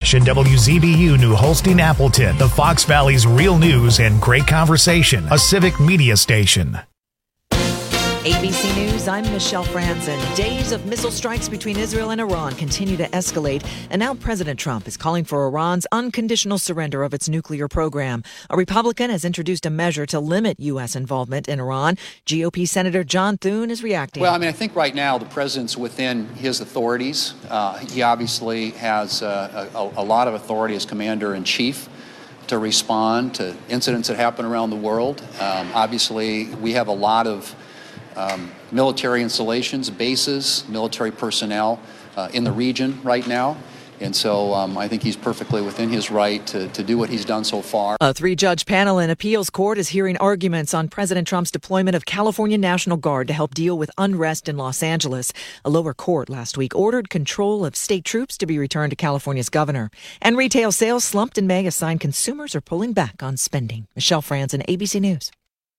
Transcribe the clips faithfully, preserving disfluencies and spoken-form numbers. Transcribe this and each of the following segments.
Station W Z B U New Holstein Appleton, the Fox Valley's real news and great conversation, a civic media station. A B C News, I'm Michelle Franzen. Days of missile strikes between Israel and Iran continue to escalate, and now President Trump is calling for Iran's unconditional surrender of its nuclear program. A Republican has introduced a measure to limit U S involvement in Iran. G O P Senator John Thune is reacting. Well, I mean, I think right now the president's within his authorities. Uh, he obviously has uh, a, a lot of authority as commander-in-chief to respond to incidents that happen around the world. Um, obviously, we have a lot of Um, military installations, bases, military personnel uh, in the region right now. And so um, I think he's perfectly within his right to, to do what he's done so far. A three-judge panel in appeals court is hearing arguments on President Trump's deployment of California National Guard to help deal with unrest in Los Angeles. A lower court last week ordered control of state troops to be returned to California's governor. And retail sales slumped in May, a sign consumers are pulling back on spending. Michelle Franzen, A B C News.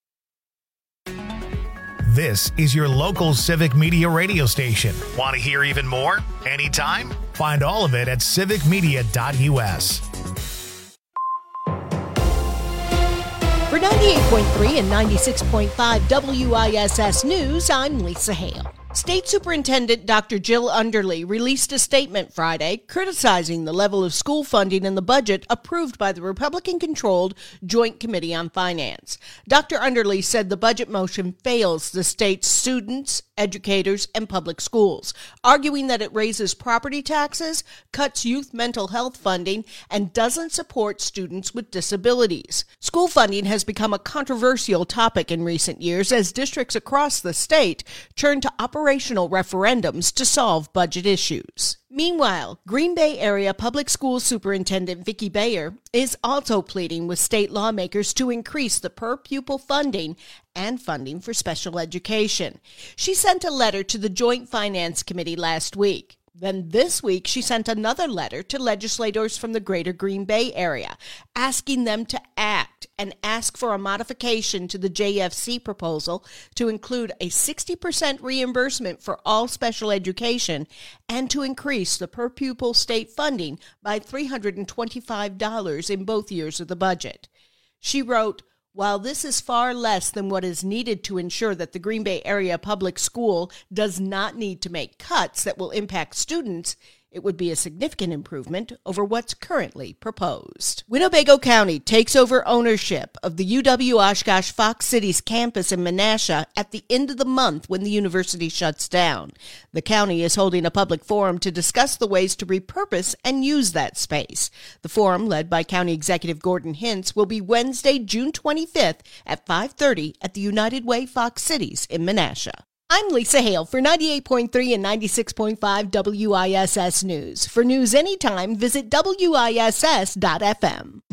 This is your local civic media radio station. Want to hear even more? Anytime? Find all of it at civic media dot U S. For ninety-eight point three and ninety-six point five W I S S News, I'm Lisa Hale. State Superintendent Doctor Jill Underly released a statement Friday criticizing the level of school funding in the budget approved by the Republican-controlled Joint Committee on Finance. Doctor Underly said the budget motion fails the state's students, educators, and public schools, arguing that it raises property taxes, cuts youth mental health funding, and doesn't support students with disabilities. School funding has become a controversial topic in recent years as districts across the state turn to operational referendums to solve budget issues. Meanwhile, Green Bay Area Public Schools Superintendent Vicki Bayer is also pleading with state lawmakers to increase the per-pupil funding and funding for special education. She sent a letter to the Joint Finance Committee last week. Then this week, she sent another letter to legislators from the greater Green Bay area, asking them to act and ask for a modification to the J F C proposal to include a sixty percent reimbursement for all special education and to increase the per-pupil state funding by three hundred twenty-five dollars in both years of the budget. She wrote, "While this is far less than what is needed to ensure that the Green Bay Area Public School does not need to make cuts that will impact students, it would be a significant improvement over what's currently proposed." Winnebago County takes over ownership of the U W-Oshkosh Fox Cities campus in Menasha at the end of the month when the university shuts down. The county is holding a public forum to discuss the ways to repurpose and use that space. The forum, led by County Executive Gordon Hintz, will be Wednesday, June twenty-fifth at five thirty at the United Way Fox Cities in Menasha. I'm Lisa Hale for ninety-eight point three and ninety-six point five W I S S News. For news anytime, visit W I S S dot F M.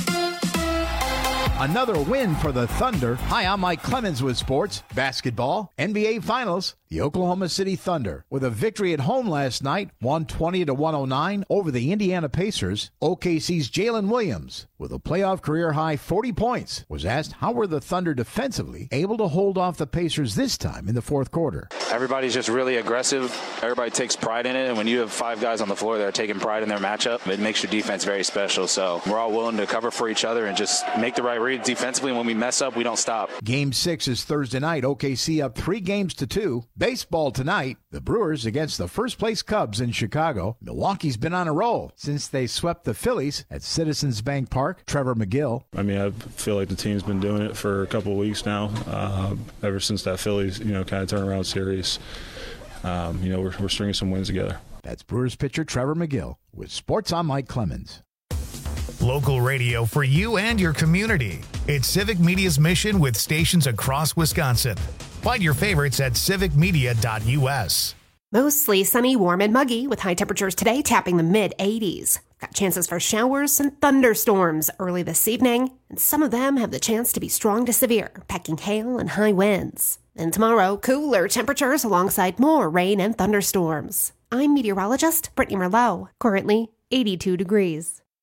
Another win for the Thunder. Hi, I'm Mike Clemens with sports. Basketball, N B A Finals. The Oklahoma City Thunder, with a victory at home last night, one twenty to one oh nine over the Indiana Pacers. O K C's Jalen Williams, with a playoff career-high forty points, was asked how were the Thunder defensively able to hold off the Pacers this time in the fourth quarter. Everybody's just really aggressive. Everybody takes pride in it, and when you have five guys on the floor that are taking pride in their matchup, it makes your defense very special. So we're all willing to cover for each other and just make the right read defensively, and when we mess up, we don't stop. Game six is Thursday night. O K C up three games to two. Baseball tonight, the Brewers against the first-place Cubs in Chicago. Milwaukee's been on a roll since they swept the Phillies at Citizens Bank Park. Trevor McGill. I mean, I feel like the team's been doing it for a couple of weeks now, uh, ever since that Phillies, you know, kind of turnaround series. Um, you know, we're, we're stringing some wins together. That's Brewers pitcher Trevor McGill. With sports, I'm Mike Clemens. Local radio for you and your community. It's Civic Media's mission with stations across Wisconsin. Find your favorites at civic media dot U S. Mostly sunny, warm, and muggy with high temperatures today tapping the mid eighties. Got chances for showers and thunderstorms early this evening, and some of them have the chance to be strong to severe, packing hail and high winds. Then tomorrow, cooler temperatures alongside more rain and thunderstorms. I'm meteorologist Brittany Merlot, currently eighty-two degrees.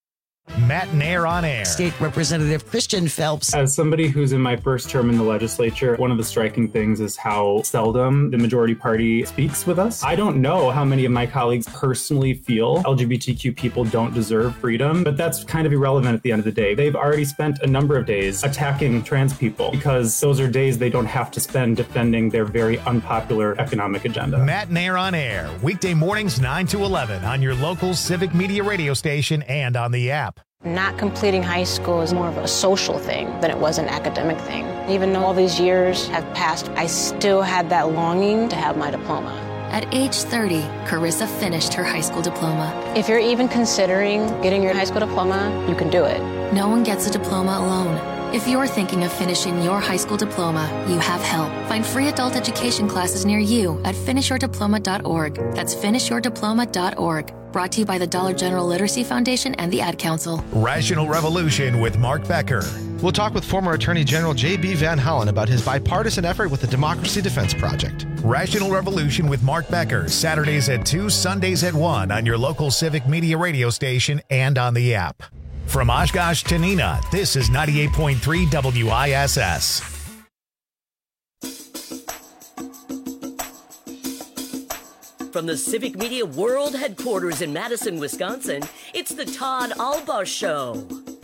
Matt Nair on air. State Representative Christian Phelps. As somebody who's in my first term in the legislature, one of the striking things is how seldom the majority party speaks with us. I don't know how many of my colleagues personally feel L G B T Q people don't deserve freedom, but that's kind of irrelevant at the end of the day. They've already spent a number of days attacking trans people because those are days they don't have to spend defending their very unpopular economic agenda. Matt Nair on air, weekday mornings nine to eleven on your local Civic Media radio station and on the app. Not completing high school is more of a social thing than it was an academic thing. Even though all these years have passed, I still had that longing to have my diploma. At age thirty, Carissa finished her high school diploma. If you're even considering getting your high school diploma, you can do it. No one gets a diploma alone. If you're thinking of finishing your high school diploma, you have help. Find free adult education classes near you at finish your diploma dot org. That's finish your diploma dot org. Brought to you by the Dollar General Literacy Foundation and the Ad Council. Rational Revolution with Mark Becker. We'll talk with former Attorney General J B Van Hollen about his bipartisan effort with the Democracy Defense Project. Rational Revolution with Mark Becker, Saturdays at two, Sundays at one on your local Civic Media radio station and on the app. From Oshkosh to Neenah, this is ninety-eight point three W I S S. From the Civic Media World Headquarters in Madison, Wisconsin, it's the Todd Alba Show.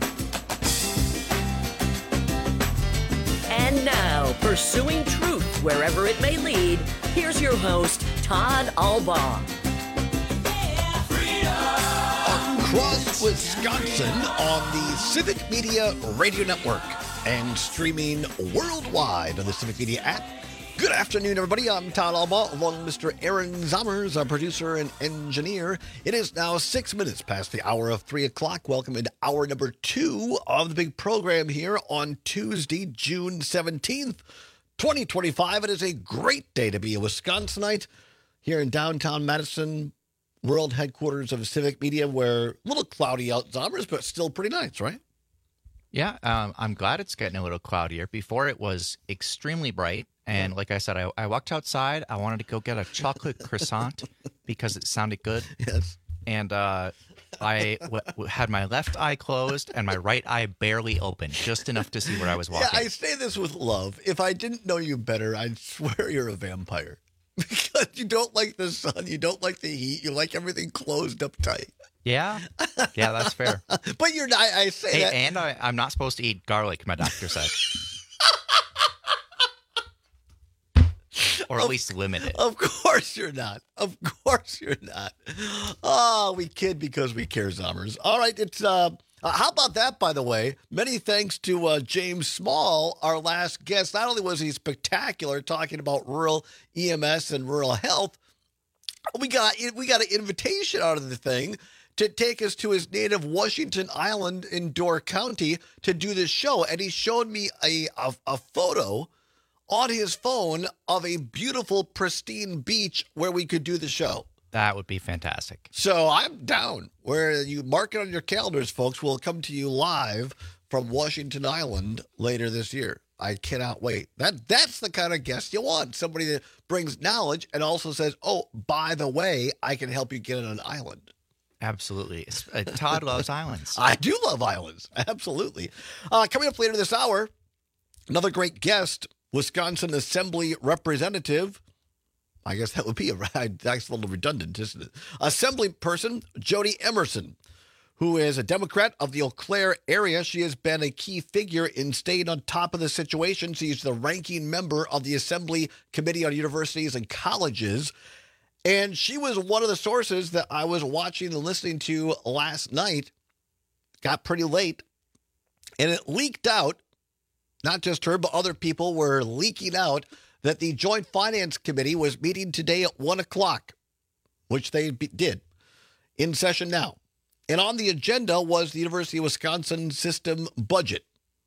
And now, pursuing truth wherever it may lead, here's your host, Todd Alba. Across Wisconsin on the Civic Media Radio Network and streaming worldwide on the Civic Media app. Good afternoon, everybody. I'm Todd Alba, along with Mister Aaron Zommers, our producer and engineer. It is now six minutes past the hour of three o'clock. Welcome into hour number two of the big program here on Tuesday, June seventeenth, twenty twenty-five. It is a great day to be a Wisconsinite here in downtown Madison, world headquarters of Civic Media, where a little cloudy out, Zommers, but still pretty nice, right? Yeah, um, I'm glad it's getting a little cloudier. Before it was extremely bright. And like I said, I, I walked outside. I wanted to go get a chocolate croissant because it sounded good. Yes. And uh, I w- w- had my left eye closed and my right eye barely open, just enough to see where I was walking. Yeah, I say this with love. If I didn't know you better, I'd swear you're a vampire. Because you don't like the sun, you don't like the heat, you like everything closed up tight. Yeah, yeah, that's fair. But you're not, I say hey, that. And I, I'm not supposed to eat garlic, my doctor said. Or at of, least limited. Of course you're not. Of course you're not. Oh, we kid because we care, Zommers. All right, it's uh, uh how about that, by the way? Many thanks to uh, James Small, our last guest. Not only was he spectacular talking about rural E M S and rural health, we got we got an invitation out of the thing to take us to his native Washington Island in Door County to do this show. And he showed me a a, a photo on his phone of a beautiful, pristine beach where we could do the show. That would be fantastic. So I'm down. Where you mark it on your calendars, folks. We'll come to you live from Washington Island later this year. I cannot wait. That That's the kind of guest you want. Somebody that brings knowledge and also says, oh, by the way, I can help you get on an island. Absolutely. Uh, Todd loves islands. I do love islands. Absolutely. Uh, coming up later this hour, another great guest, Wisconsin Assembly Representative, I guess that would be a, that's a little redundant, isn't it? Assembly person, Jody Emerson, who is a Democrat of the Eau Claire area. She has been a key figure in staying on top of the situation. She's the ranking member of the Assembly Committee on Universities and Colleges. And she was one of the sources that I was watching and listening to last night. Got pretty late. And it leaked out. Not just her, but other people were leaking out that the Joint Finance Committee was meeting today at one o'clock, which they be- did, in session now. And on the agenda was the University of Wisconsin system budget.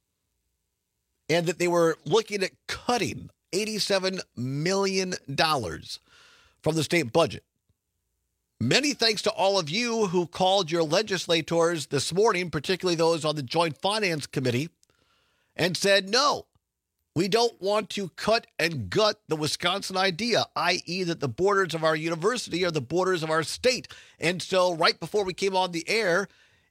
And that they were looking at cutting eighty-seven million dollars from the state budget. Many thanks to all of you who called your legislators this morning, particularly those on the Joint Finance Committee, and said, no, we don't want to cut and gut the Wisconsin idea, that is that the borders of our university are the borders of our state. And so right before we came on the air,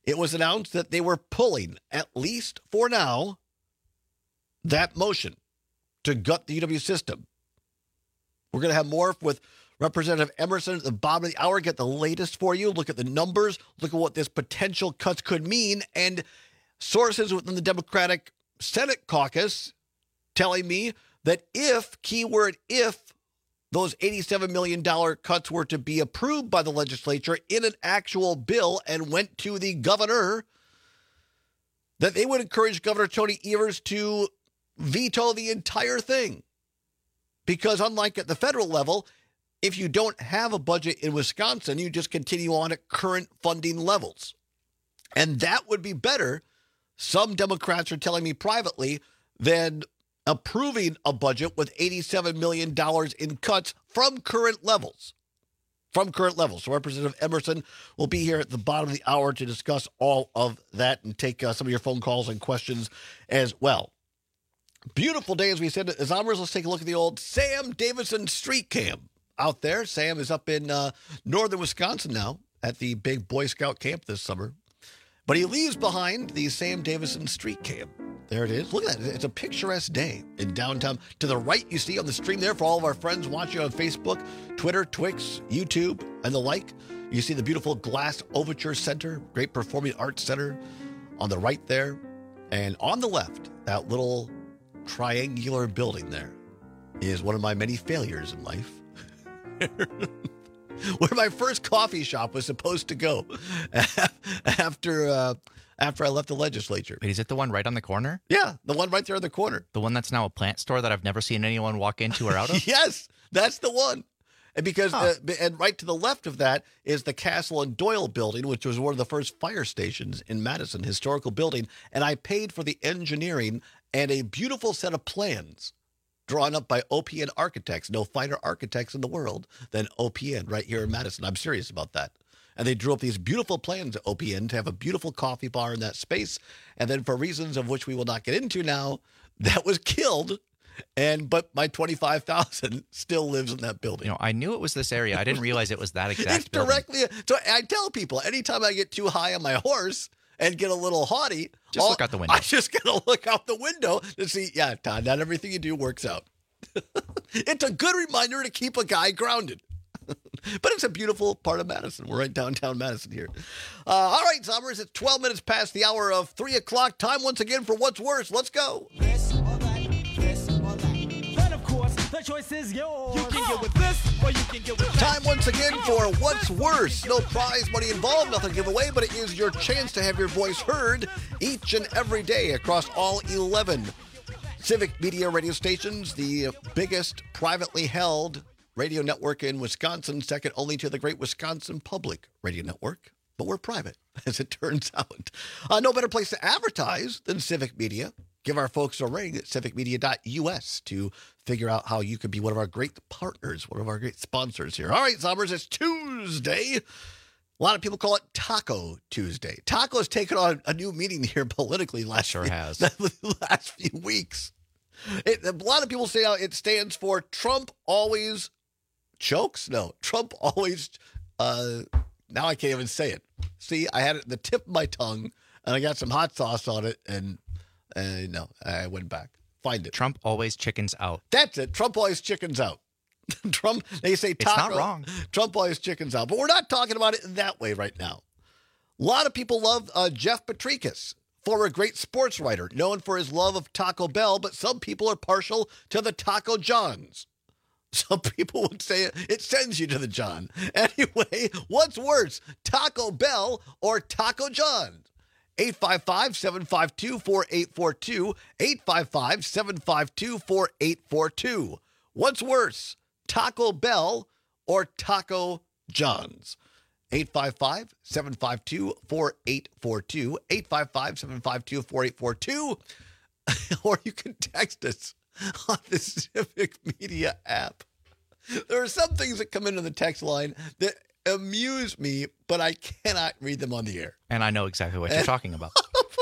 it was announced that they were pulling, at least for now, that motion to gut the U W system. We're going to have more with Representative Emerson at the bottom of the hour. Get the latest for you. Look at the numbers. Look at what this potential cuts could mean. And sources within the Democratic Senate caucus telling me that if, keyword if, those eighty-seven million dollars cuts were to be approved by the legislature in an actual bill and went to the governor, that they would encourage Governor Tony Evers to veto the entire thing. Because unlike at the federal level, if you don't have a budget in Wisconsin, you just continue on at current funding levels. And that would be better, some Democrats are telling me privately, than approving a budget with eighty-seven million dollars in cuts from current levels. From current levels. So Representative Emerson will be here at the bottom of the hour to discuss all of that and take uh, some of your phone calls and questions as well. Beautiful day, as we said. As Zombers, let's take a look at the old Sam Davison Street Camp out there. Sam is up in uh, northern Wisconsin now at the big Boy Scout camp this summer. But he leaves behind the Sam Davison Street Camp. There it is. Look at that. It's a picturesque day in downtown. To the right, you see on the stream there for all of our friends watching on Facebook, Twitter, Twix, YouTube, and the like. You see the beautiful Glass Overture Center, great performing arts center on the right there. And on the left, that little triangular building there is one of my many failures in life. Where my first coffee shop was supposed to go after uh, after I left the legislature. Wait, is it the one right on the corner? Yeah, the one right there on the corner. The one that's now a plant store that I've never seen anyone walk into or out of? Yes, that's the one. And because huh. uh, and right to the left of that is the Castle and Doyle building, which was one of the first fire stations in Madison, historical building. And I paid for the engineering and a beautiful set of plans drawn up by O P N architects. No finer architects in the world than O P N right here in Madison. I'm serious about that. And they drew up these beautiful plans at O P N to have a beautiful coffee bar in that space. And then for reasons of which we will not get into now, that was killed. And but my twenty-five thousand dollars still lives in that building. You know, I knew it was this area. I didn't realize it was that exact it's building. Directly. So I tell people, anytime I get too high on my horse and get a little haughty, just all, look out the window. I just got to look out the window to see, yeah, Todd, not everything you do works out. It's a good reminder to keep a guy grounded. But it's a beautiful part of Madison. We're right downtown Madison here. Uh, all right, Zombers, it's twelve minutes past the hour of three o'clock. Time once again for What's Worse. Let's go. This or that, this or that. And of course, the choice is yours. You can get with this or you can get with that. Time once again for What's Worse. No prize money involved, nothing to give away, but it is your chance to have your voice heard each and every day across all eleven Civic Media radio stations, the biggest privately held radio network in Wisconsin, second only to the Great Wisconsin Public Radio Network. But we're private, as it turns out. Uh, no better place to advertise than Civic Media. Give our folks a ring at civic media dot U S to figure out how you could be one of our great partners, one of our great sponsors here. All right, Zombers, it's Tuesday. A lot of people call it Taco Tuesday. Taco has taken on a new meaning here politically last sure few, has. the last few weeks. It, a lot of people say it stands for Trump always chokes. No, Trump always. Uh, now I can't even say it. See, I had it at the tip of my tongue, and I got some hot sauce on it, and uh, no, I went back. Find it. Trump always chickens out. That's it. Trump always chickens out. Trump, they say taco. It's not wrong. Trump always chickens out. But we're not talking about it in that way right now. A lot of people love uh, Jeff Petrikis, former great sports writer, known for his love of Taco Bell, but some people are partial to the Taco Johns. Some people would say it, it sends you to the John. Anyway, what's worse, Taco Bell or Taco John? eight five five, seven five two, four eight four two, eight five five, seven five two, four eight four two. What's worse, Taco Bell or Taco John's? eight five five, seven five two, four eight four two, eight five five, seven five two, four eight four two, or you can text us on the Civic Media app. There are some things that come into the text line that amuse me, but I cannot read them on the air. And I know exactly what you're talking about.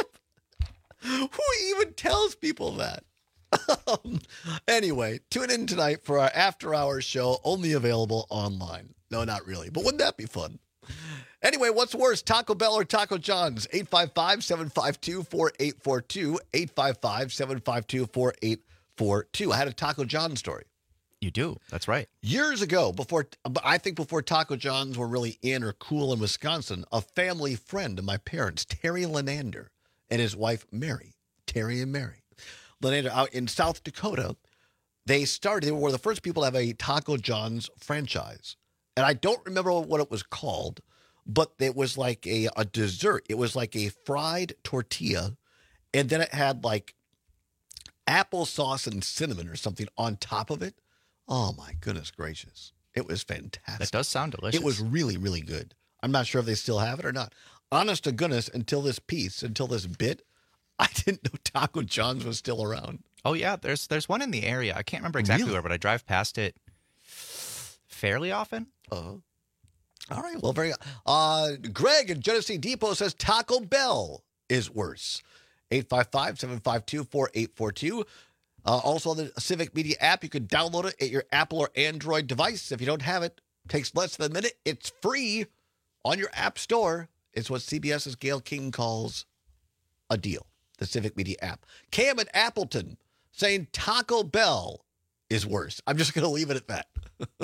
Who even tells people that? Um, anyway, tune in tonight for our after-hours show, only available online. No, not really, but wouldn't that be fun? Anyway, what's worse, Taco Bell or Taco John's? eight five five, seven five two, four eight four two, eight five five, seven five two, four eight four two. I had a Taco John story. You do. That's right. Years ago, before I think before Taco John's were really in or cool in Wisconsin, a family friend of my parents, Terry Lenander, and his wife, Mary, Terry and Mary Lenander, out in South Dakota, they started, they were the first people to have a Taco John's franchise. And I don't remember what it was called, but it was like a, a dessert. It was like a fried tortilla, and then it had like applesauce and cinnamon or something on top of it. Oh, my goodness gracious. It was fantastic. That does sound delicious. It was really, really good. I'm not sure if they still have it or not. Honest to goodness, until this piece, until this bit, I didn't know Taco John's was still around. Oh, yeah. There's there's one in the area. I can't remember exactly Really? where, but I drive past it fairly often. Uh-huh. All right. Well, very uh Greg in Genesee Depot says Taco Bell is worse. eight five five, seven five two, four eight four two. Uh, also on the Civic Media app, you can download it at your Apple or Android device. If you don't have it, it takes less than a minute. It's free on your app store. It's what CBS's Gail King calls a deal, the Civic Media app. Cam at Appleton saying Taco Bell is worse. I'm just going to leave it at that.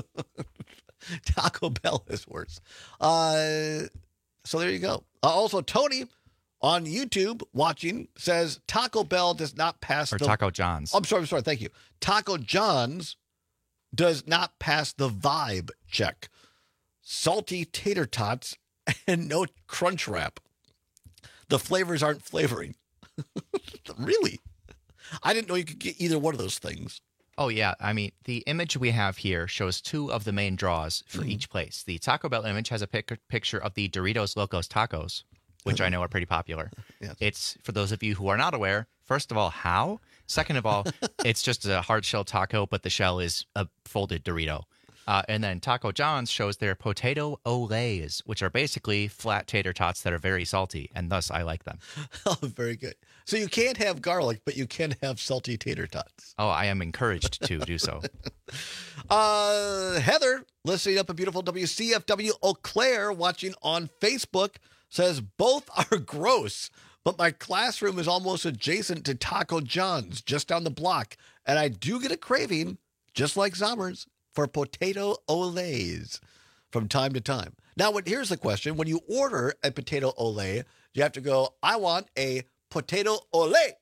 Taco Bell is worse. Uh, so there you go. Uh, also, Tony on YouTube watching says Taco Bell does not pass Or the... Taco John's. I'm sorry, I'm sorry. Thank you. Taco John's does not pass the vibe check. Salty tater tots and no crunch wrap. The flavors aren't flavoring. Really? I didn't know you could get either one of those things. Oh, yeah. I mean, the image we have here shows two of the main draws for Mm-hmm. each place. The Taco Bell image has a pic- picture of the Doritos Locos Tacos, which I know are pretty popular. Yes. It's, for those of you who are not aware, first of all, how? Second of all, it's just a hard shell taco, but the shell is a folded Dorito. Uh, and then Taco John's shows their potato olays, which are basically flat tater tots that are very salty, and thus I like them. Oh, very good. So you can't have garlic, but you can have salty tater tots. Oh, I am encouraged to do so. Uh, Heather, listening up at beautiful W C F W Eau Claire, watching on Facebook, says both are gross, but my classroom is almost adjacent to Taco John's, just down the block, and I do get a craving, just like Zommers, for potato olays from time to time. Now, when, here's the question. When you order a potato olay, you have to go, I want a potato olay.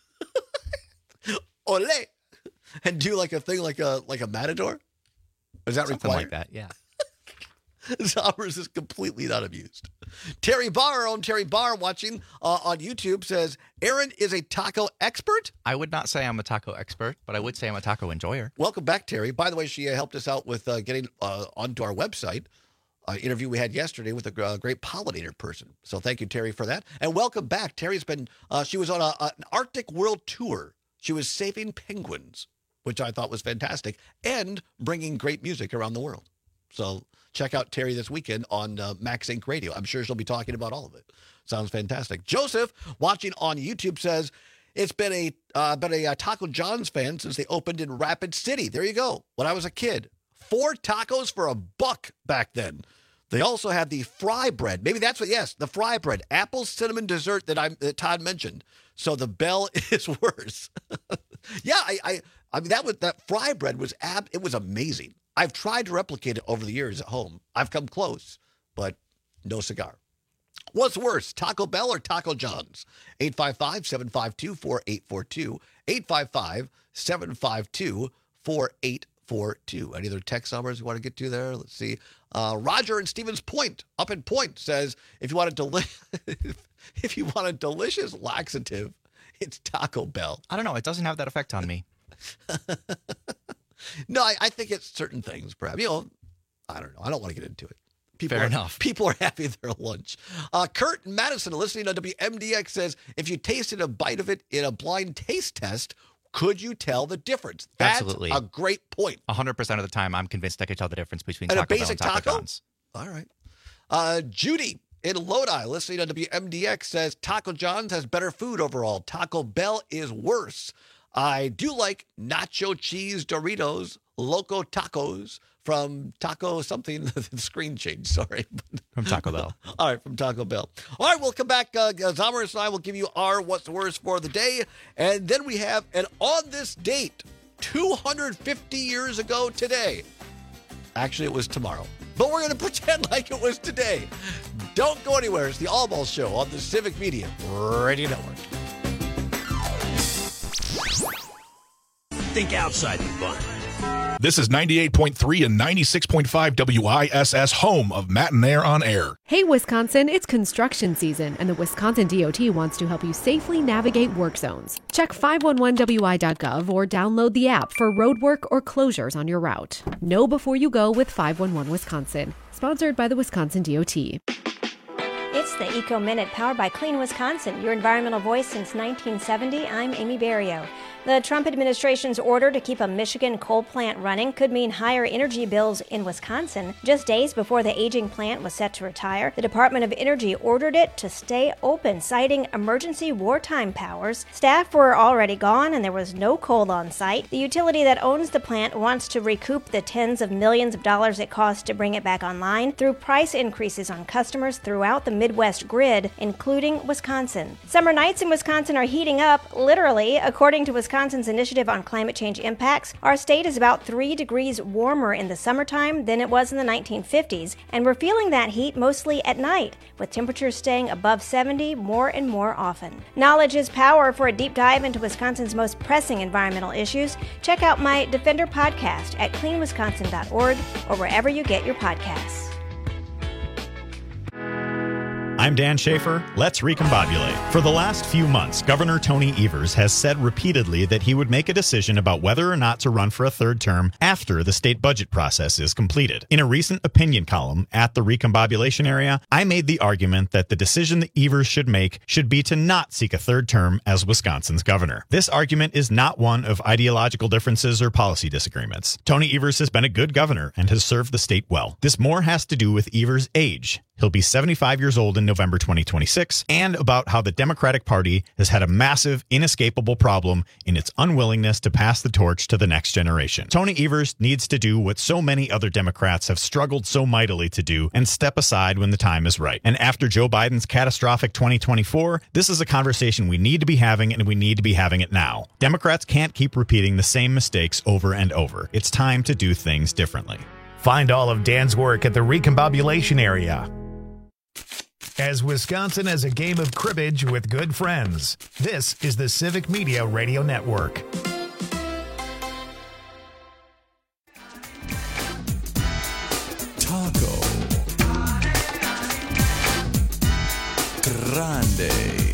Olay. And do like a thing like a like a matador? Is that Something required? like that, yeah. Zommers is completely not amused. Terry Barr, on Terry Barr watching uh, on YouTube says, Aaron is a taco expert. I would not say I'm a taco expert, but I would say I'm a taco enjoyer. Welcome back, Terry. By the way, she uh, helped us out with uh, getting uh, onto our website. Uh, interview we had yesterday with a uh, great pollinator person. So thank you, Terry, for that. And welcome back. Terry's been, uh, she was on a, an Arctic World Tour. She was saving penguins, which I thought was fantastic, and bringing great music around the world. So check out Terry this weekend on uh, Max Inc Radio. I'm sure she'll be talking about all of it. Sounds fantastic. Joseph, watching on YouTube, says, it's been a uh, been a uh, Taco John's fan since they opened in Rapid City. There you go. When I was a kid, four tacos for a buck back then. They also had the fry bread. Maybe that's what, yes, the fry bread. Apple cinnamon dessert that I that Todd mentioned. So the Bell is worse. yeah, I, I I mean, that was that fry bread was ab. It was amazing. I've tried to replicate it over the years at home. I've come close, but no cigar. What's worse, Taco Bell or Taco John's? eight five five, seven five two, four eight four two. eight five five, seven five two, four eight four two. Any other text numbers you want to get to there? Let's see. Uh, Roger in Stevens Point, up in Point, says, if you want a deli- if you want a delicious laxative, it's Taco Bell. I don't know. It doesn't have that effect on me. No, I, I think it's certain things, perhaps. You know, I don't know. I don't want to get into it. People Fair are, enough. People are having their lunch. Uh, Kurt in Madison, listening on W M D X, says, if you tasted a bite of it in a blind taste test, could you tell the difference? That's Absolutely. a great point. one hundred percent of the time, I'm convinced I could tell the difference between And a Taco Bell basic and Taco, taco? John's. All right. Uh, Judy in Lodi, listening on W M D X, says, Taco John's has better food overall. Taco Bell is worse. I do like nacho cheese Doritos, Loco Tacos from Taco something. The screen changed, sorry. From Taco Bell. All right, from Taco Bell. All right, we'll come back. Uh, Zamaris and I will give you our What's Worst for the day. And then we have, and on this date, two hundred fifty years ago today, actually it was tomorrow, but we're going to pretend like it was today. Don't go anywhere. It's the All Ball Show on the Civic Media Radio Network. Think outside the bun. This is ninety-eight point three and ninety-six point five W I S S, home of Matt and Air on Air. Hey, Wisconsin, it's construction season, and the Wisconsin D O T wants to help you safely navigate work zones. Check five one one W I dot gov or download the app for road work or closures on your route. Know before you go with five one one Wisconsin. Sponsored by the Wisconsin D O T. It's the Eco Minute, powered by Clean Wisconsin, your environmental voice since nineteen seventy. I'm Amy Barrio. The Trump administration's order to keep a Michigan coal plant running could mean higher energy bills in Wisconsin. Just days before the aging plant was set to retire, the Department of Energy ordered it to stay open, citing emergency wartime powers. Staff were already gone and there was no coal on site. The utility that owns the plant wants to recoup the tens of millions of dollars it cost to bring it back online through price increases on customers throughout the Midwest grid, including Wisconsin. Summer nights in Wisconsin are heating up, literally. According to Wisconsin's Initiative on Climate Change Impacts, our state is about three degrees warmer in the summertime than it was in the nineteen fifties, and we're feeling that heat mostly at night, with temperatures staying above seventy more and more often. Knowledge is power. For a deep dive into Wisconsin's most pressing environmental issues, check out my Defender podcast at clean wisconsin dot org or wherever you get your podcasts. I'm Dan Schaefer. Let's recombobulate. For the last few months, Governor Tony Evers has said repeatedly that he would make a decision about whether or not to run for a third term after the state budget process is completed. In a recent opinion column at the Recombobulation Area, I made the argument that the decision that Evers should make should be to not seek a third term as Wisconsin's governor. This argument is not one of ideological differences or policy disagreements. Tony Evers has been a good governor and has served the state well. This more has to do with Evers' age. He'll be seventy-five years old in November twenty twenty-six, and about how the Democratic Party has had a massive, inescapable problem in its unwillingness to pass the torch to the next generation. Tony Evers needs to do what so many other Democrats have struggled so mightily to do and step aside when the time is right. And after Joe Biden's catastrophic twenty twenty-four, this is a conversation we need to be having, and we need to be having it now. Democrats can't keep repeating the same mistakes over and over. It's time to do things differently. Find all of Dan's work at the Recombobulation Area. As Wisconsin has a game of cribbage with good friends, this is the Civic Media Radio Network. Taco Grande.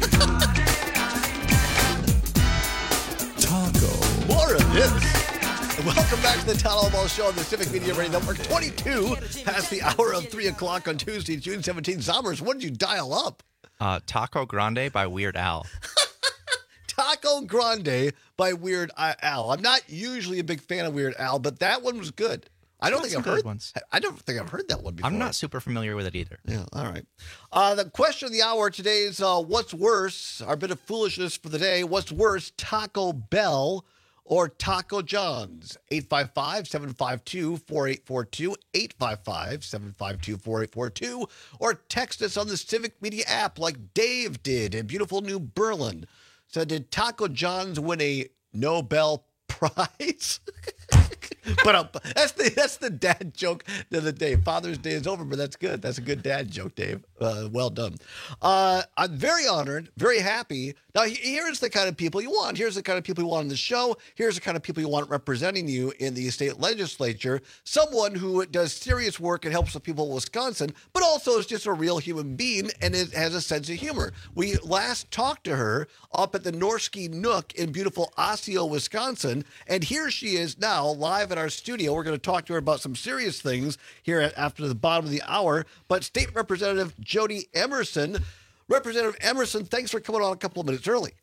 Taco. More of this. Welcome back to the Town Hall Ball Show on the Civic Media Radio Network. twenty-two past the hour of three o'clock on Tuesday, June seventeenth. Zommers, what did you dial up? Uh, Taco Grande by Weird Al. Taco Grande by Weird Al. I'm not usually a big fan of Weird Al, but that one was good. I don't think I've heard ones. I don't think I've heard that one before. I'm not super familiar with it either. Yeah, all right. Uh, the question of the hour today is uh, what's worse? Our bit of foolishness for the day. What's worse, Taco Bell or Taco John's? eight five five, seven five two, four eight four two, eight five five, seven five two, four eight four two, or text us on the Civic Media app like Dave did in beautiful New Berlin. So did Taco John's win a Nobel Prize? But uh, that's the that's the dad joke of the day. Father's Day is over, but that's good. That's a good dad joke, Dave. Uh, well done. Uh, I'm very honored, very happy. Now, here's the kind of people you want. Here's the kind of people you want on the show. Here's the kind of people you want representing you in the state legislature. Someone who does serious work and helps the people of Wisconsin, but also is just a real human being and is, has a sense of humor. We last talked to her up at the Norski Nook in beautiful Osseo, Wisconsin, and here she is now live in our studio. We're going to talk to her about some serious things here after the bottom of the hour. But State Representative Jody Emerson, Representative Emerson, thanks for coming on a couple of minutes early.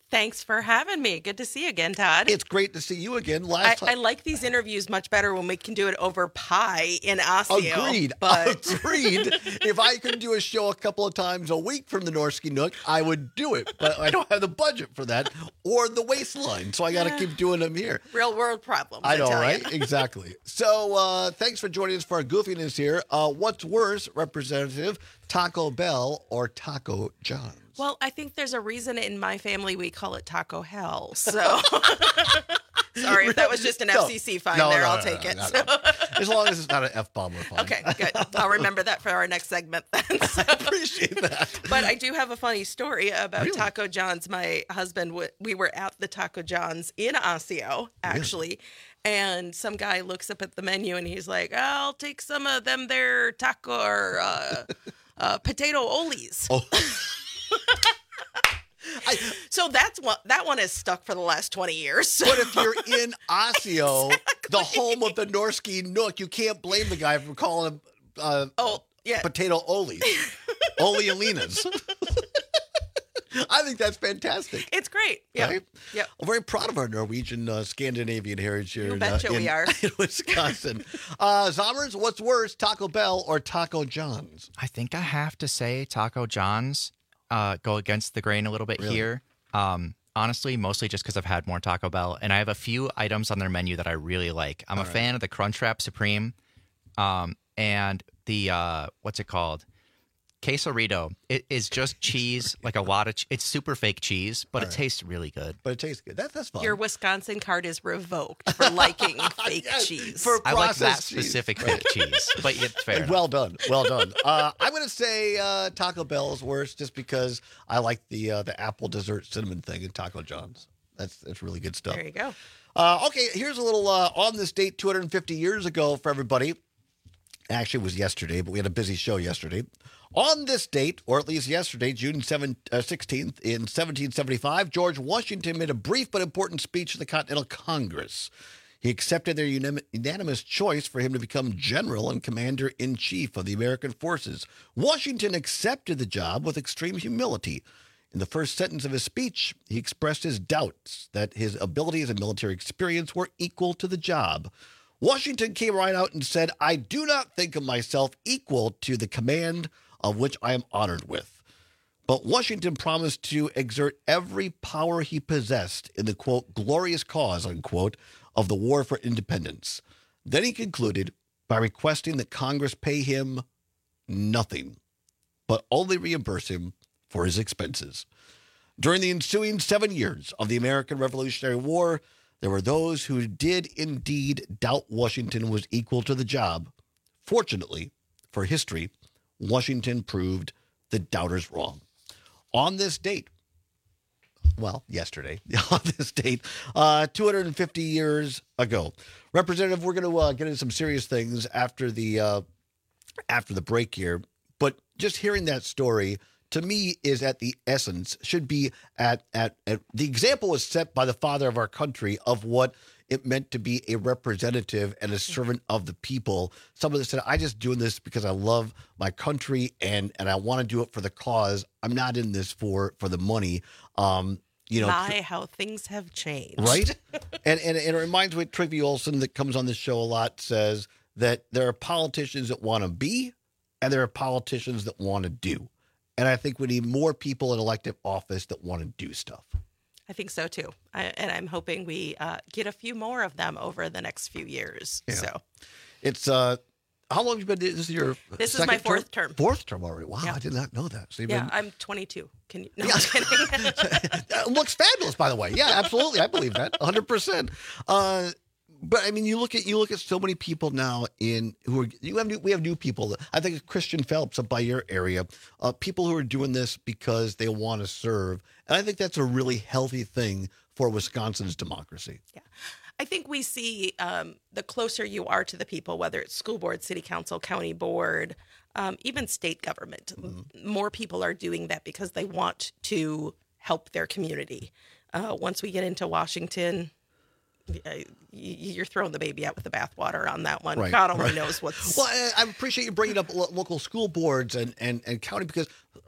Thanks for having me. Good to see you again, Todd. It's great to see you again. Last I, I time. like these interviews much better when we can do it over pie in Osseo. Agreed. But... Agreed. If I could do a show a couple of times a week from the Norsky Nook, I would do it. But I don't have the budget for that or the waistline, so I got to keep doing them here. Real world problems. I know, I tell right? You. Exactly. So uh, thanks for joining us for our goofiness here. Uh, what's worse, Representative, Taco Bell or Taco John's? Well, I think there's a reason in my family we call it Taco Hell. So, sorry if that was just an No. F C C fine No, there. no, I'll no, take no, it. no, So. no. As long as it's not an F-bomb, we're fine. Okay, good. I'll remember that for our next segment then. So. I appreciate that. But I do have a funny story about Really? Taco John's. My husband, w- we were at the Taco John's in Osseo, actually. Really? And some guy looks up at the menu and he's like, I'll take some of them there taco or uh, uh, potato olis. Oh. I, so that's one. That one is stuck for the last twenty years. But if you're in Osseo, exactly. the home of the Norsky Nook, you can't blame the guy for calling him uh, oh, yeah. potato Oli. Oliolinas. I think that's fantastic. It's great. Yeah. Right? Yeah. I'm very proud of our Norwegian uh, Scandinavian heritage here you in, betcha uh, in, we are. in Wisconsin. uh, Zommers, what's worse, Taco Bell or Taco John's? I think I have to say Taco John's. Uh, go against the grain a little bit Really? here. Um, honestly, mostly just because I've had more Taco Bell, and I have a few items on their menu that I really like. I'm All a right. fan of the Crunchwrap Supreme, um, and the uh, what's it called? Quesarito. It is just cheese, like a lot of. Ch- it's super fake cheese, but All it right. tastes really good. But it tastes good. That, that's fun. Your Wisconsin card is revoked for liking fake Yes, cheese. for I like that processed cheese. specific fake cheese, but it's fair. Well done, well done. Uh, I'm going to say uh, Taco Bell is worse, just because I like the uh, the apple dessert cinnamon thing in Taco John's. That's that's really good stuff. There you go. Uh, okay, here's a little uh, on this date two hundred fifty years ago for everybody. Actually, it was yesterday, but we had a busy show yesterday. On this date, or at least yesterday, June sixteenth, in seventeen seventy-five, George Washington made a brief but important speech to the Continental Congress. He accepted their unanim- unanimous choice for him to become general and commander-in-chief of the American forces. Washington accepted the job with extreme humility. In the first sentence of his speech, he expressed his doubts that his abilities and military experience were equal to the job. Washington came right out and said, I do not think of myself equal to the command of which I am honored with. But Washington promised to exert every power he possessed in the, quote, glorious cause, unquote, of the war for independence. Then he concluded by requesting that Congress pay him nothing, but only reimburse him for his expenses. During the ensuing seven years of the American Revolutionary War, there were those who did indeed doubt Washington was equal to the job. Fortunately, for history, Washington proved the doubters wrong. On this date, well, yesterday, on this date, uh, two hundred fifty years ago. Representative, we're going to uh, get into some serious things after the uh, after the break here, but just hearing that story, to me, is at the essence, should be at, at, at the example was set by the father of our country of what it meant to be a representative and a servant of the people. Someone that said, I just doing this because I love my country and, and I want to do it for the cause. I'm not in this for, for the money. Um, you know, My, how things have changed. right? and, and, and it reminds me of Trivia Olson that comes on this show a lot, says that there are politicians that want to be and there are politicians that want to do. And I think we need more people in elective office that want to do stuff. I think so too. I, and I'm hoping we uh, get a few more of them over the next few years. Yeah. So it's, uh, how long have you been, this is your This is my fourth term? Fourth term already. Wow, Yeah. I did not know that. So you've yeah, been, I'm twenty-two. Can you? No, Yeah. I'm kidding. It looks fabulous, by the way. Yeah, absolutely. I believe that one hundred percent. Uh, but I mean, you look at you look at so many people now in who are you have new, we have new people. I think Christian Phelps up by your area, uh, people who are doing this because they want to serve, and I think that's a really healthy thing for Wisconsin's democracy. Yeah. I think we see um, the closer you are to the people, whether it's school board, city council, county board, um, even state government, mm-hmm. more people are doing that because they want to help their community. Uh, once we get into Washington, uh, you're throwing the baby out with the bathwater on that one. Right, God only right. knows what's... Well, I I appreciate you bringing up lo- local school boards and, and, and county because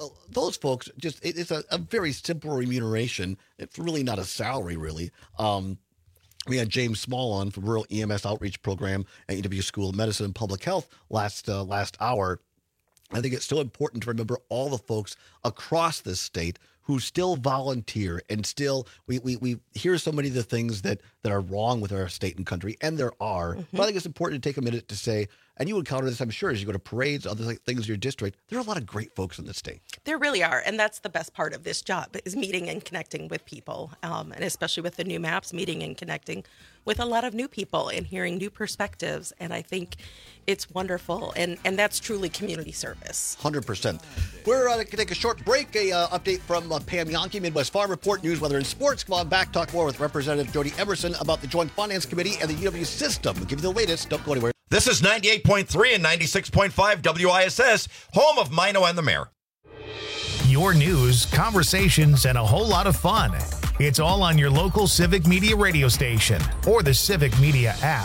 uh, those folks, just it, it's a, a very simple remuneration. It's really not a salary, really. Um, we had James Small on from Rural E M S Outreach Program at U W School of Medicine and Public Health last uh, last hour. I think it's so important to remember all the folks across this state who still volunteer and still, we, we, we hear so many of the things that, that are wrong with our state and country, and there are. Mm-hmm. But I think it's important to take a minute to say, and you encounter this, I'm sure, as you go to parades, other things in your district, there are a lot of great folks in the state. There really are, and that's the best part of this job, is meeting and connecting with people, um, and especially with the new maps, meeting and connecting with a lot of new people and hearing new perspectives, and I think it's wonderful, and, and that's truly community service. one hundred percent. We're uh, going to take a short break, a uh, update from uh, Pam Yonke, Midwest Farm Report, news, weather, and sports. Come on back, talk more with Representative Jody Emerson about the Joint Finance Committee and the U W system. We'll give you the latest. Don't go anywhere. This is ninety-eight point three and ninety-six point five W I S S, home of Mino and the Mayor. Your news, conversations, and a whole lot of fun. It's all on your local Civic Media radio station or the Civic Media app.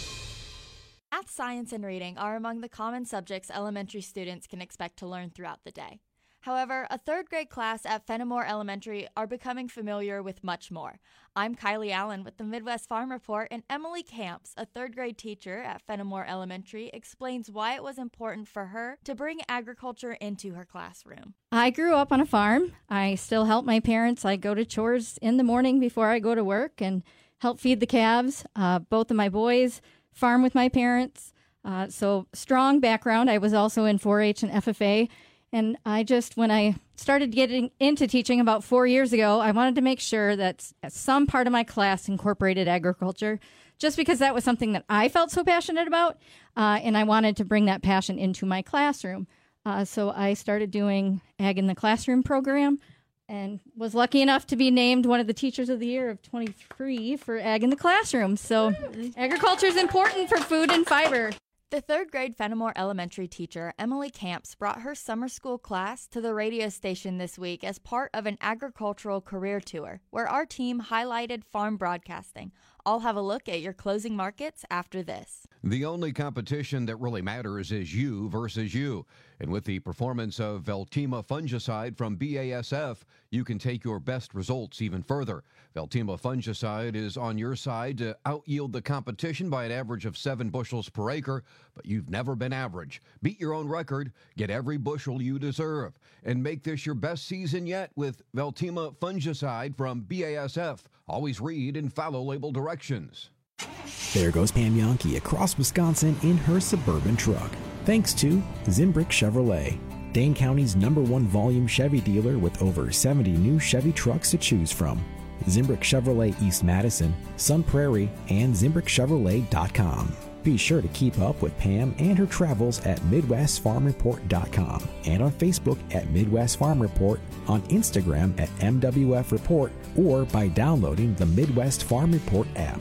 Math, science, and reading are among the common subjects elementary students can expect to learn throughout the day. However, a third grade class at Fenimore Elementary are becoming familiar with much more. I'm Kylie Allen with the Midwest Farm Report, and Emily Camps, a third grade teacher at Fenimore Elementary, explains why it was important for her to bring agriculture into her classroom. I grew up on a farm. I still help my parents. I go to chores in the morning before I go to work and help feed the calves. Uh, both of my boys farm with my parents. Uh, so strong background. I was also in four H and F F A. And I just, when I started getting into teaching about four years ago, I wanted to make sure that some part of my class incorporated agriculture, just because that was something that I felt so passionate about, uh, and I wanted to bring that passion into my classroom. Uh, so I started doing Ag in the Classroom program and was lucky enough to be named one of the Teachers of the Year of twenty-three for Ag in the Classroom. So agriculture is important for food and fiber. The third grade Fenimore Elementary teacher, Emily Camps, brought her summer school class to the radio station this week as part of an agricultural career tour, where our team highlighted farm broadcasting. I'll have a look at your closing markets after this. The only competition that really matters is you versus you. And with the performance of Veltima fungicide from B A S F, you can take your best results even further. Veltima fungicide is on your side to out-yield the competition by an average of seven bushels per acre, but you've never been average. Beat your own record, get every bushel you deserve, and make this your best season yet with Veltima fungicide from B A S F. Always read and follow label directions. There goes Pam Yonke across Wisconsin in her Suburban truck. Thanks to Zimbrick Chevrolet, Dane County's number one volume Chevy dealer with over seventy new Chevy trucks to choose from. Zimbrick Chevrolet East Madison, Sun Prairie, and Zimbrick Chevrolet dot com. Be sure to keep up with Pam and her travels at Midwest Farm Report dot com and on Facebook at Midwest Farm Report, on Instagram at M W F Report, or by downloading the Midwest Farm Report app.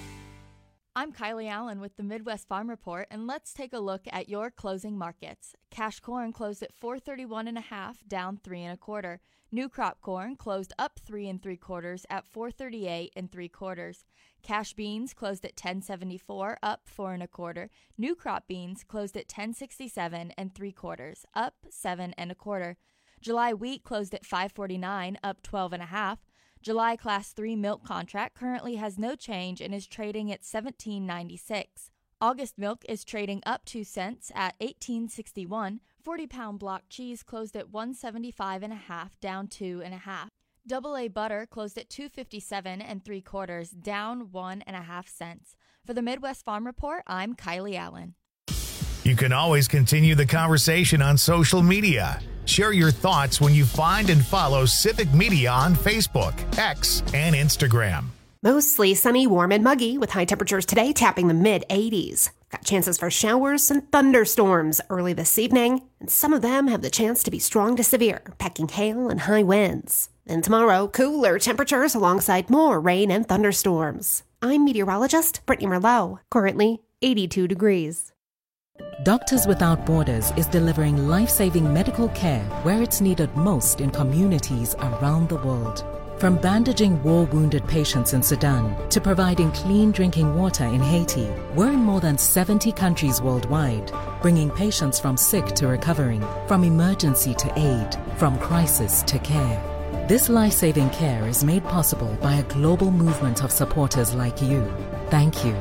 I'm Kylie Allen with the Midwest Farm Report, and let's take a look at your closing markets. Cash corn closed at four thirty-one and a half, down three and a quarter. New crop corn closed up three and three quarters at four thirty-eight and three quarters. Cash beans closed at ten seventy-four, up four and a quarter. New crop beans closed at ten sixty-seven and three quarters, up seven and a quarter. July wheat closed at five forty-nine, up twelve and a half. July Class three milk contract currently has no change and is trading at seventeen ninety-six. August milk is trading up two cents at eighteen sixty-one. forty-pound block cheese closed at one seventy-five and a half, down two and a half. Double A butter closed at two fifty-seven and three quarters, down one and a half cents. For the Midwest Farm Report, I'm Kylie Allen. You can always continue the conversation on social media. Share your thoughts when you find and follow Civic Media on Facebook, X, and Instagram. Mostly sunny, warm, and muggy with high temperatures today tapping the mid eighties. Got chances for showers and thunderstorms early this evening, and some of them have the chance to be strong to severe, packing hail and high winds. Then tomorrow, cooler temperatures alongside more rain and thunderstorms. I'm meteorologist Brittany Merlot, currently eighty-two degrees. Doctors Without Borders is delivering life-saving medical care where it's needed most in communities around the world. From bandaging war-wounded patients in Sudan to providing clean drinking water in Haiti, we're in more than seventy countries worldwide. bringing patients from sick to recovering, from emergency to aid, from crisis to care. This life-saving care is made possible by a global movement of supporters like you. Thank you.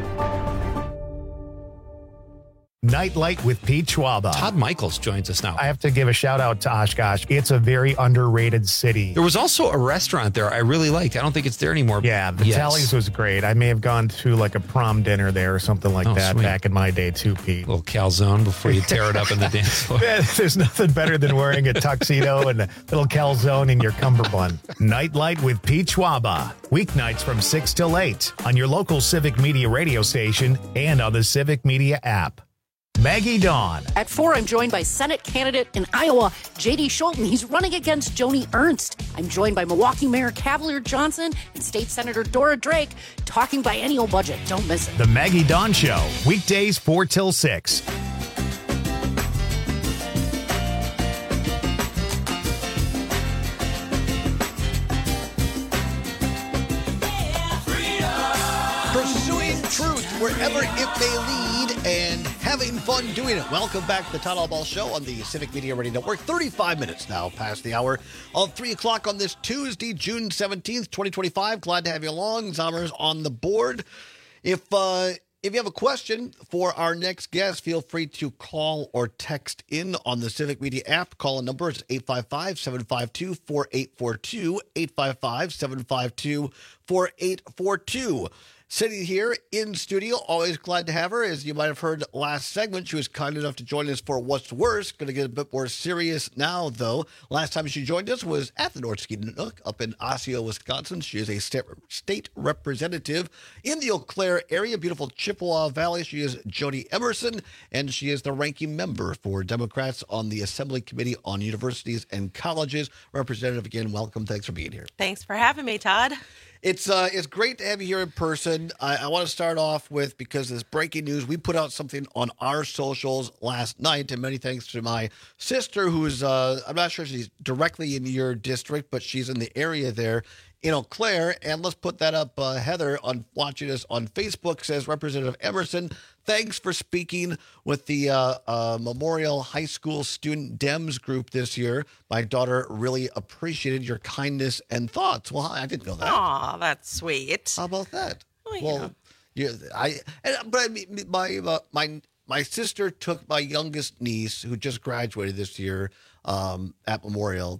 Nightlight with Pete Schwaba. Todd Michaels joins us now. I have to give a shout out to Oshkosh. It's a very underrated city. There was also a restaurant there I really liked. I don't think it's there anymore. Yeah, the yes. Tallies was great. I may have gone to like a prom dinner there or something like oh, that sweet. back in my day too, Pete. A little calzone before you tear it up in the dance floor. There's nothing better than wearing a tuxedo and a little calzone in your cummerbund. Nightlight with Pete Schwaba. Weeknights from six till eight on your local Civic Media radio station and on the Civic Media app. Maggie Dawn. At four, I'm joined by Senate candidate in Iowa, J D Scholten. He's running against Joni Ernst. I'm joined by Milwaukee Mayor Cavalier Johnson and State Senator Dora Drake, talking biennial budget. Don't miss it. The Maggie Dawn Show, weekdays four till six. Pursuing truth wherever it may lead and having fun doing it. Welcome back to the Todd Ball Show on the Civic Media Radio Network. thirty-five minutes now past the hour of three o'clock on this Tuesday, June seventeenth, twenty twenty-five. Glad to have you along. Zommer's on the board. If uh, if you have a question for our next guest, feel free to call or text in on the Civic Media app. Call a number. It's eight five five, seven five two, four eight four two, eight five five, seven five two, four eight four two. Sitting here in studio, always glad to have her. As you might have heard last segment, she was kind enough to join us for What's Worse. Going to get a bit more serious now, though. Last time she joined us was at the North Ski Nook up in Osseo, Wisconsin. She is a state representative in the Eau Claire area, beautiful Chippewa Valley. She is Joni Emerson, and she is the ranking member for Democrats on the Assembly Committee on Universities and Colleges. Representative, again, welcome. Thanks for being here. Thanks for having me, Todd. It's uh, it's great to have you here in person. I, I want to start off with, because this breaking news, we put out something on our socials last night, and many thanks to my sister, who's, uh, I'm not sure if she's directly in your district, but she's in the area there in Eau Claire. And let's put that up. Uh, Heather, on watching us on Facebook, says, Representative Emerson, thanks for speaking with the uh, uh, Memorial High School Student Dems group this year. My daughter really appreciated your kindness and thoughts. Well, I didn't know that. Aw, that's sweet. How about that? Oh, yeah. Well, yeah, I, and, but I mean, my, uh, my, my sister took my youngest niece, who just graduated this year um, at Memorial,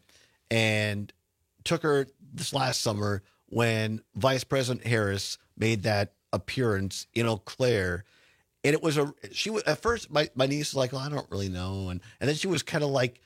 and took her this last summer when Vice President Harris made that appearance in Eau Claire. And it was a, she was, at first, my, my niece was like, well, I don't really know. And, and then she was kind of like,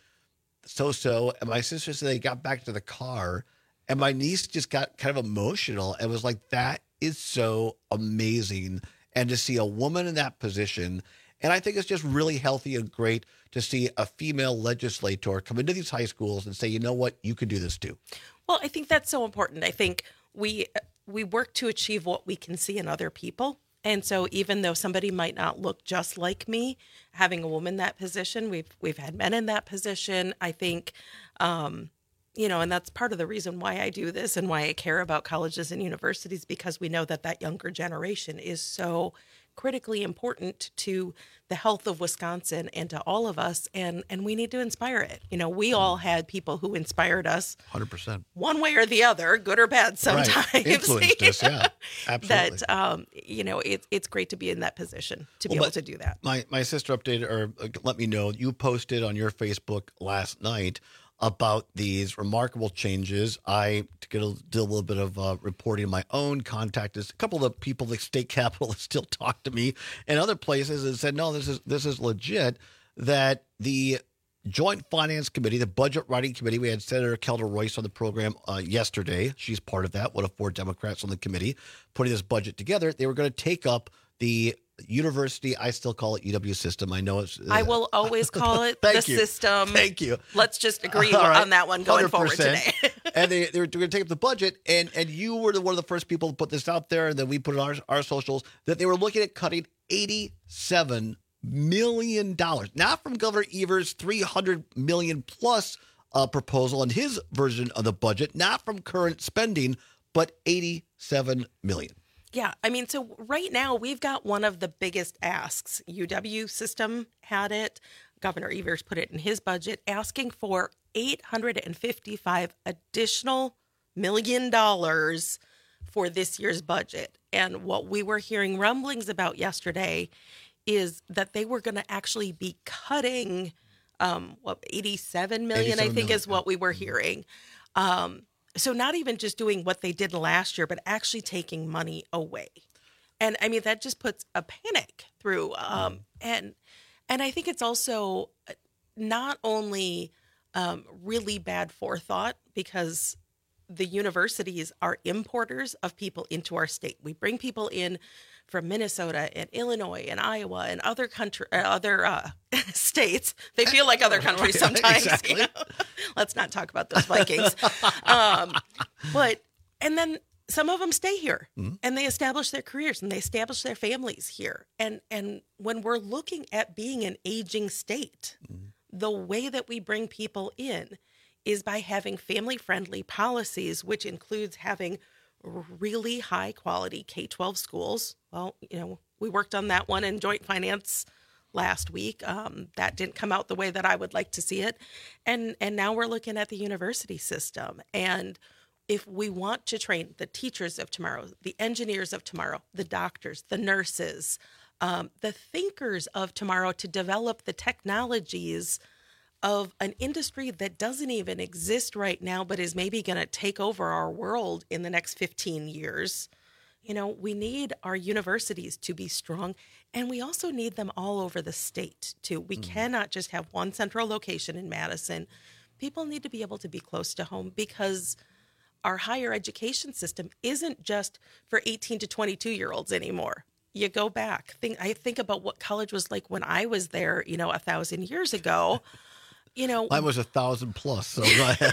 so-so. And my sister said they got back to the car, and my niece just got kind of emotional and was like, that is so amazing. And to see a woman in that position, and I think it's just really healthy and great to see a female legislator come into these high schools and say, you know what, you can do this too. Well, I think that's so important. I think we we work to achieve what we can see in other people. And so even though somebody might not look just like me, having a woman in that position, we've we've had men in that position, I think, um, you know, and that's part of the reason why I do this and why I care about colleges and universities, because we know that that younger generation is so critically important to the health of Wisconsin and to all of us, and and we need to inspire it. You know, we all had people who inspired us one hundred percent. One way or the other, good or bad sometimes. Right. Influenced us, yeah, absolutely. That, um, you know, it's it's great to be in that position, to be well, able to do that. My, my sister updated, or uh, let me know, you posted on your Facebook last night about these remarkable changes. I, to get a, did a little bit of uh, reporting of my own, contacted a couple of people at the state capitol that still talk to me and other places and said, no, this is this is legit, that the Joint Finance Committee, the Budget Writing Committee, we had Senator Kelda Royce on the program uh, yesterday. She's part of that, one of four Democrats on the committee, putting this budget together. They were going to take up the university, I still call it U W system. I know it's. Uh, I will always call it the you. system. Thank you. Let's just agree right. on that one going forward today. And they, they were going to take up the budget, and and you were the, one of the first people to put this out there, and then we put it on our, our socials, that they were looking at cutting eighty-seven million dollars, not from Governor Evers' three hundred million dollars plus uh, proposal in his version of the budget, not from current spending, but eighty-seven million dollars. Yeah, I mean, so right now we've got one of the biggest asks. U W system had it. Governor Evers put it in his budget, asking for eight hundred fifty-five additional million dollars for this year's budget. And what we were hearing rumblings about yesterday is that they were going to actually be cutting, um, what, eighty-seven million, I think, million. Is what we were hearing. Um, So not even just doing what they did last year, but actually taking money away. And I mean, that just puts a panic through. Um, and and I think it's also not only um, really bad forethought, because the universities are importers of people into our state. We bring people in from Minnesota and Illinois and Iowa and other country, uh, other uh, states. They feel like other countries sometimes. Exactly. You know? Let's not talk about those Vikings. um, but and then some of them stay here, mm-hmm. and they establish their careers and they establish their families here. And and when we're looking at being an aging state, mm-hmm. the way that we bring people in is by having family-friendly policies, which includes having really high quality K twelve schools. Well, you know, we worked on that one in joint finance last week. Um, that didn't come out the way that I would like to see it. And and now we're looking at the university system. And if we want to train the teachers of tomorrow, the engineers of tomorrow, the doctors, the nurses, um, the thinkers of tomorrow, to develop the technologies of an industry that doesn't even exist right now, but is maybe going to take over our world in the next fifteen years. You know, we need our universities to be strong, and we also need them all over the state too. We mm-hmm. cannot just have one central location in Madison. People need to be able to be close to home, because our higher education system isn't just for eighteen to twenty-two year olds anymore. You go back. Think, I think about what college was like when I was there, you know, a thousand years ago. You know, I was a thousand plus, so go ahead.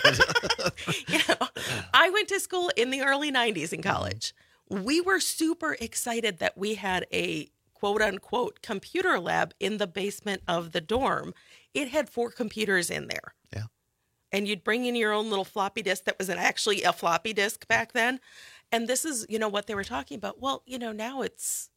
You know, I went to school in the early nineties in college. We were super excited that we had a quote unquote computer lab in the basement of the dorm. It had four computers in there. Yeah. And you'd bring in your own little floppy disk that was an, actually a floppy disk back then. And this is, you know, what they were talking about. Well, you know, now it's,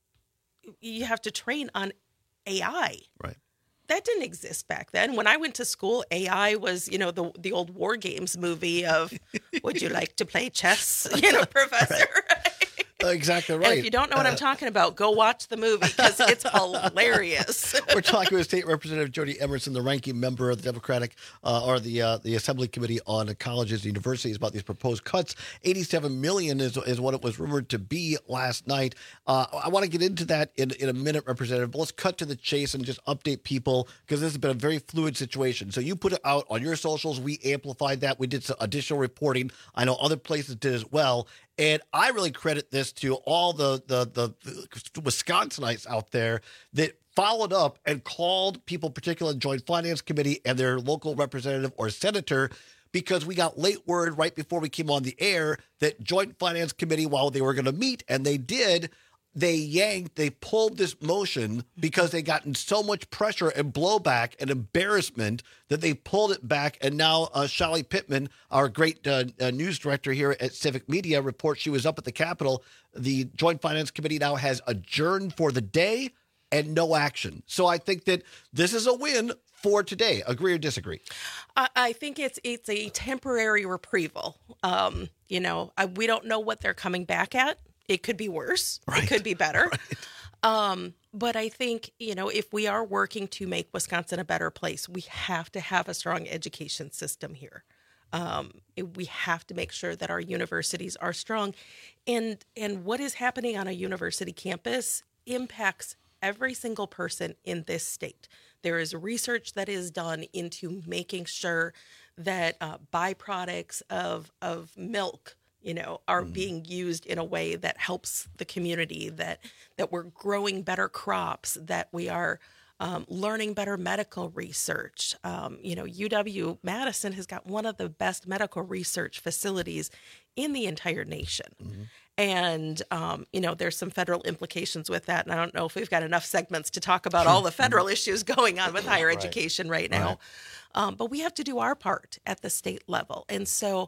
you have to train on A I. Right. That didn't exist back then. When I went to school, A I was, you know, the the old War Games movie of, would you like to play chess, you know, professor? Right. Exactly right. And if you don't know what uh, I'm talking about, go watch the movie, because it's hilarious. We're talking with State Representative Jody Emerson, the ranking member of the Democratic uh, or the uh, the Assembly Committee on Colleges and Universities, about these proposed cuts. eighty-seven million dollars is is what it was rumored to be last night. Uh, I want to get into that in, in a minute, Representative, but let's cut to the chase and just update people, because this has been a very fluid situation. So you put it out on your socials. We amplified that. We did some additional reporting. I know other places did as well. And I really credit this to all the, the, the, the Wisconsinites out there that followed up and called people, particularly in Joint Finance Committee and their local representative or senator, because we got late word right before we came on the air that Joint Finance Committee, while they were going to meet, and they did, they yanked, they pulled this motion because they gotten so much pressure and blowback and embarrassment that they pulled it back. And now uh, Shelly Pittman, our great uh, uh, news director here at Civic Media, reports she was up at the Capitol. The Joint Finance Committee now has adjourned for the day and no action. So I think that this is a win for today. Agree or disagree? I, I think it's it's a temporary reprieval. Um, you know, I, we don't know what they're coming back at. It could be worse. Right. It could be better. Right. Um, but I think, you know, if we are working to make Wisconsin a better place, we have to have a strong education system here. Um, we have to make sure that our universities are strong. And, and what is happening on a university campus impacts every single person in this state. There is research that is done into making sure that uh, byproducts of, of milk, you know, are mm. being used in a way that helps the community, that that we're growing better crops, that we are um, learning better medical research. Um, you know, U W-Madison has got one of the best medical research facilities in the entire nation. Mm-hmm. And, um, you know, there's some federal implications with that. And I don't know if we've got enough segments to talk about all the federal mm-hmm. issues going on with higher right. education right now. Right. Um, but we have to do our part at the state level. And so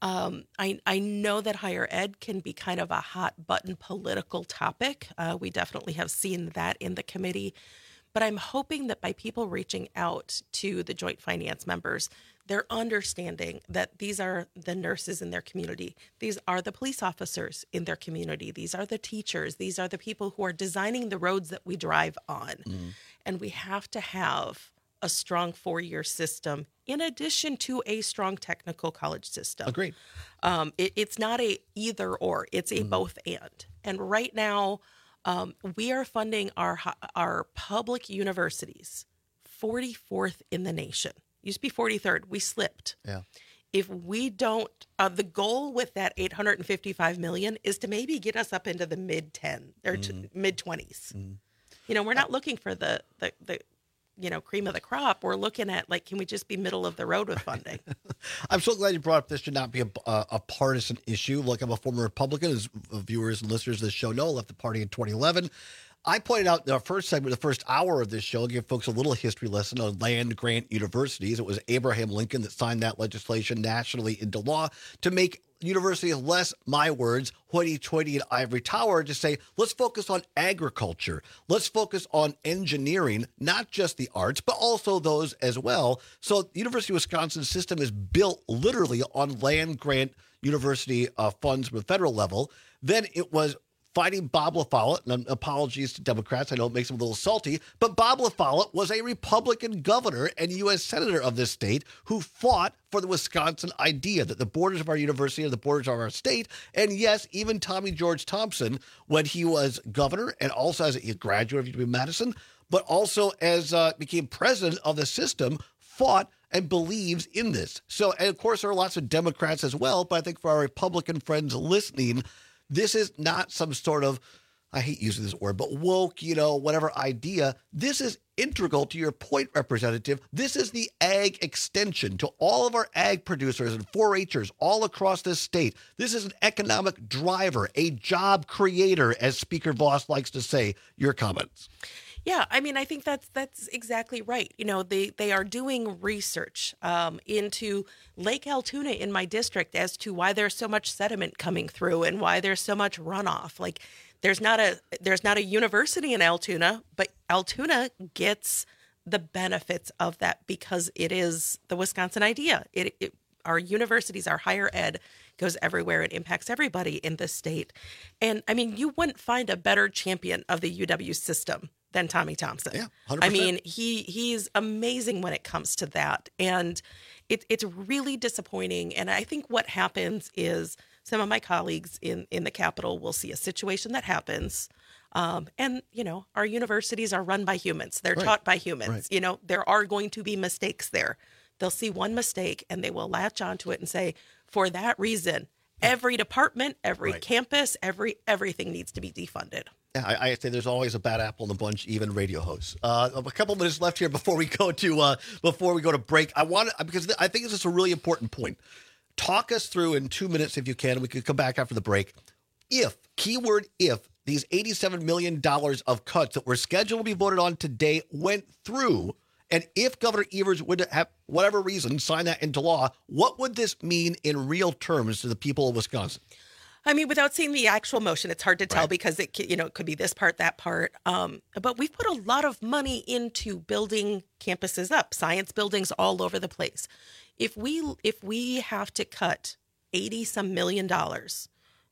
Um, I, I know that higher ed can be kind of a hot button political topic. Uh, we definitely have seen that in the committee. But I'm hoping that by people reaching out to the Joint Finance members, they're understanding that these are the nurses in their community. These are the police officers in their community. These are the teachers. These are the people who are designing the roads that we drive on. Mm. And we have to have a strong four-year system in addition to a strong technical college system. Agreed. Um, it, it's not a either or, it's a mm. both and. And right now, um, we are funding our our public universities forty-fourth in the nation. Used to be forty-third. We slipped. Yeah. If we don't, uh, the goal with that eight hundred fifty-five million dollars is to maybe get us up into the mid ten or mm. mid twenties. Mm. You know, we're not looking for the the the you know, cream of the crop. We're looking at, like, can we just be middle of the road with funding? I'm so glad you brought up this should not be a, a, a partisan issue. Look, I'm a former Republican, as viewers and listeners of this show know, left the party in twenty eleven. I pointed out in our first segment, the first hour of this show, I'll give folks a little history lesson on land grant universities. It was Abraham Lincoln that signed that legislation nationally into law to make universities less, my words, hoity-toity and ivory tower, to say, let's focus on agriculture. Let's focus on engineering, not just the arts, but also those as well. So the University of Wisconsin system is built literally on land grant university uh, funds from the federal level. Then it was fighting Bob LaFollette, and apologies to Democrats, I know it makes them a little salty, but Bob LaFollette was a Republican governor and U S senator of this state who fought for the Wisconsin idea that the borders of our university are the borders of our state. And yes, even Tommy George Thompson, when he was governor and also as a graduate of U W Madison, but also as uh, became president of the system, fought and believes in this. So, and of course, there are lots of Democrats as well, but I think for our Republican friends listening, this is not some sort of, I hate using this word, but woke, you know, whatever idea. This is integral to your point, Representative. This is the ag extension to all of our ag producers and four H'ers all across this state. This is an economic driver, a job creator, as Speaker Voss likes to say. Your comments. Yeah, I mean, I think that's that's exactly right. You know, they, they are doing research um, into Lake Altoona in my district as to why there's so much sediment coming through and why there's so much runoff. Like, there's not a there's not a university in Altoona, but Altoona gets the benefits of that because it is the Wisconsin idea. It, it our universities, our higher ed goes everywhere. It impacts everybody in this state. And I mean, you wouldn't find a better champion of the U W system than Tommy Thompson. Yeah, one hundred percent. I mean, he he's amazing when it comes to that. And it, it's really disappointing. And I think what happens is some of my colleagues in, in the Capitol will see a situation that happens. Um, and, you know, our universities are run by humans. They're Right. taught by humans. Right. You know, there are going to be mistakes there. They'll see one mistake and they will latch onto it and say, for that reason, every department, every Right. campus, every everything needs to be defunded. Yeah, I, I say there's always a bad apple in the bunch, even radio hosts. Uh, a couple minutes left here before we go to uh, before we go to break. I want to, because I think this is a really important point. Talk us through in two minutes if you can. We could come back after the break. If keyword if these eighty-seven million dollars of cuts that were scheduled to be voted on today went through, and if Governor Evers would have, whatever reason, sign that into law, what would this mean in real terms to the people of Wisconsin? I mean, without seeing the actual motion, it's hard to tell Right. because it, c- you know, it could be this part, that part. Um, but we've put a lot of money into building campuses up, science buildings all over the place. If we if we have to cut eighty some million dollars,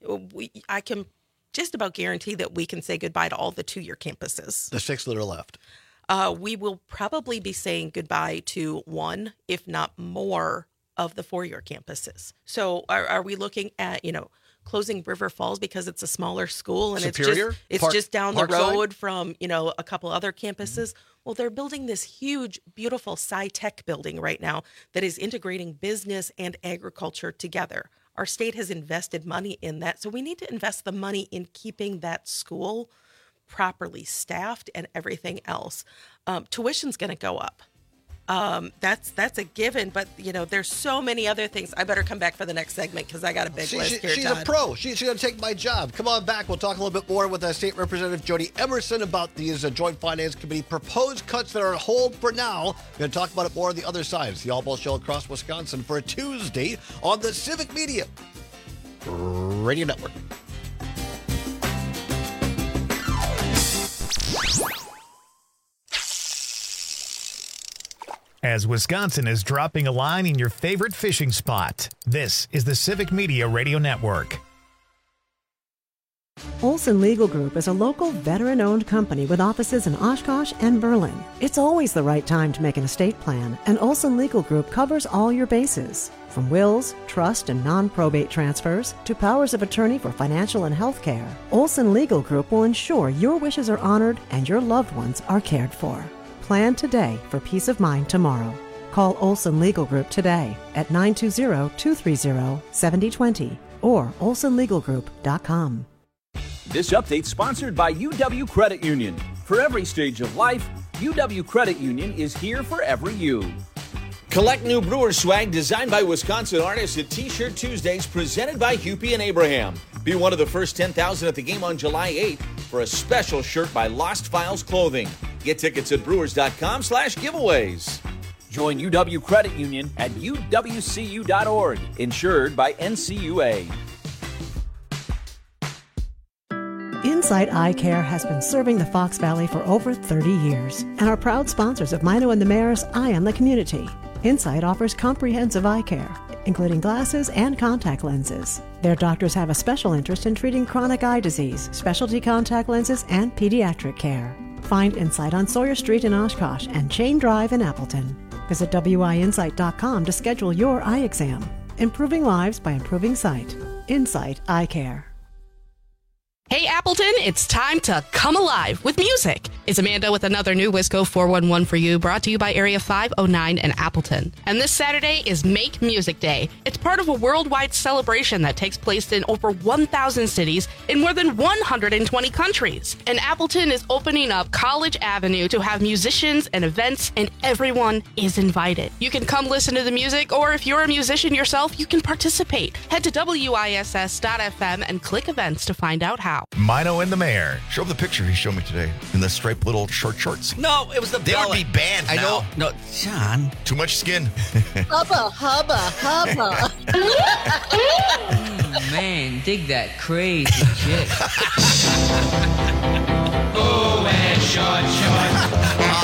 we I can just about guarantee that we can say goodbye to all the two year campuses. The six that are left. Uh, we will probably be saying goodbye to one, if not more, of the four year campuses. So are, are we looking at, you know, closing River Falls because it's a smaller school and Superior? it's just it's Park- just down the Parkside? road from, you know, a couple other campuses? Well, they're building this huge, beautiful sci-tech building right now that is integrating business and agriculture together. Our state has invested money in that. So we need to invest the money in keeping that school properly staffed and everything else. Um, tuition's going to go up. Um, that's that's a given, but you know, there's so many other things. I better come back for the next segment because I got a big she, list she, here. She's Todd. a pro. She, she's going to take my job. Come on back. We'll talk a little bit more with uh, State Representative Jody Emerson about these uh, Joint Finance Committee proposed cuts that are on hold for now. We're going to talk about it more on the other side. It's the All Ball Show across Wisconsin for a Tuesday on the Civic Media Radio Network. As Wisconsin is dropping a line in your favorite fishing spot, this is the Civic Media Radio Network. Olson Legal Group is a local veteran-owned company with offices in Oshkosh and Berlin. It's always the right time to make an estate plan, and Olson Legal Group covers all your bases. From wills, trust, and non-probate transfers to powers of attorney for financial and health care, Olson Legal Group will ensure your wishes are honored and your loved ones are cared for. Plan today for peace of mind tomorrow. Call Olson Legal Group today at nine two zero, two three zero, seven zero two zero or olson legal group dot com. This update sponsored by U W Credit Union. For every stage of life, U W Credit Union is here for every you. Collect new Brewer swag designed by Wisconsin artists at T-Shirt Tuesdays presented by Hupie and Abraham. Be one of the first ten thousand at the game on July eighth for a special shirt by Lost Files Clothing. Get tickets at brewers.com slash giveaways. Join U W Credit Union at U W C U dot org, insured by N C U A. Insight Eye Care has been serving the Fox Valley for over thirty years and are proud sponsors of Mino and the Mayor's Eye on the Community. Insight offers comprehensive eye care, including glasses and contact lenses. Their doctors have a special interest in treating chronic eye disease, specialty contact lenses, and pediatric care. Find Insight on Sawyer Street in Oshkosh and Chain Drive in Appleton. Visit W I insight dot com to schedule your eye exam. Improving lives by improving sight. Insight Eye Care. Hey Appleton, it's time to come alive with music. It's Amanda with another new Wisco four one one for you, brought to you by Area five oh nine in Appleton. And this Saturday is Make Music Day. It's part of a worldwide celebration that takes place in over one thousand cities in more than one hundred twenty countries. And Appleton is opening up College Avenue to have musicians and events, and everyone is invited. You can come listen to the music, or if you're a musician yourself, you can participate. Head to W I S S dot F M and click events to find out how. Mino and the Mayor. Show him the picture he showed me today in the striped little short shorts. No, it was the They belly. would be banned I now. know. No, Sean. Too much skin. Hubba, hubba, hubba. Oh, man, dig that crazy chick. Oh, and short shorts.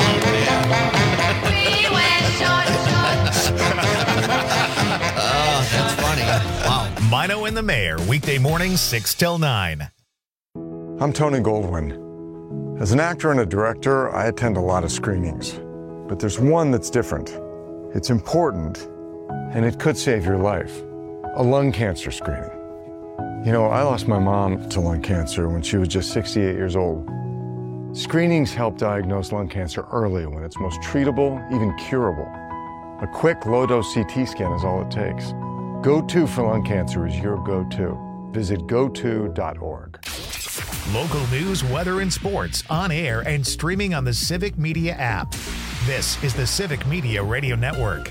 We wear short shorts. Oh, that's funny. Wow. Mino and the Mayor, weekday mornings, six till nine. I'm Tony Goldwyn. As an actor and a director, I attend a lot of screenings. But there's one that's different. It's important, and it could save your life. A lung cancer screening. You know, I lost my mom to lung cancer when she was just sixty-eight years old. Screenings help diagnose lung cancer early when it's most treatable, even curable. A quick low-dose C T scan is all it takes. Go To for lung cancer is your go-to. Visit go to dot org. Local news, weather, and sports on air and streaming on the Civic Media app. This is the Civic Media Radio Network.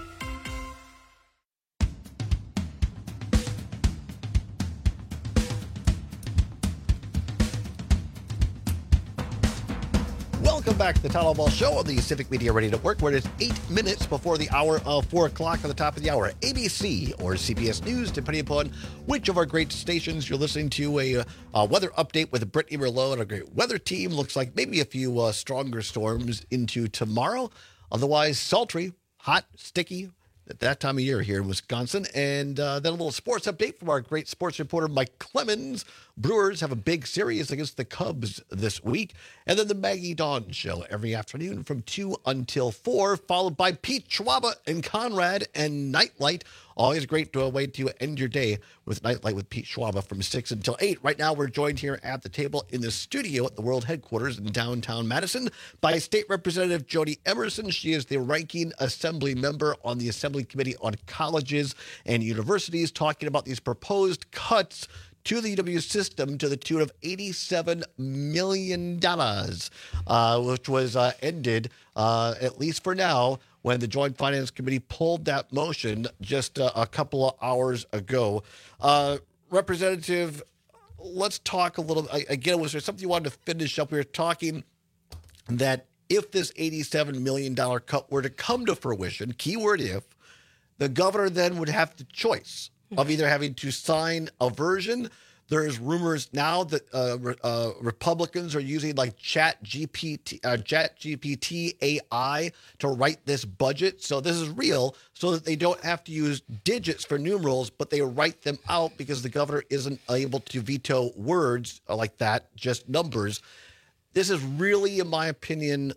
Welcome back to the Town Ball Show on the Civic Media Radio Network, where it's eight minutes before the hour of four o'clock on the top of the hour. A B C or C B S News, depending upon which of our great stations you're listening to. A, a weather update with Brittany Merlot and our great weather team. Looks like maybe a few uh, stronger storms into tomorrow. Otherwise, sultry, hot, sticky at that time of year here in Wisconsin. And uh, then a little sports update from our great sports reporter, Mike Clemens. Brewers have a big series against the Cubs this week. And then the Maggie Dawn Show every afternoon from two until four, followed by Pete Schwaba and Conrad and Nightlight. Always great to, a way to end your day with Nightlight with Pete Schwaba from six until eight. Right now, we're joined here at the table in the studio at the World Headquarters in downtown Madison by State Representative Jody Emerson. She is the ranking assembly member on the Assembly Committee on Colleges and Universities, talking about these proposed cuts to the U W system to the tune of eighty-seven million dollars, uh, which was uh, ended, uh, at least for now, when the Joint Finance Committee pulled that motion just uh, a couple of hours ago. Uh, Representative, let's talk a little. Again, was there something you wanted to finish up? We were talking that if this eighty-seven million dollars cut were to come to fruition, keyword if, the governor then would have the choice of either having to sign a version. There's rumors now that uh, uh, Republicans are using like Chat G P T, uh, Chat G P T A I to write this budget. So this is real, so that they don't have to use digits for numerals, but they write them out because the governor isn't able to veto words like that, just numbers. This is really, in my opinion,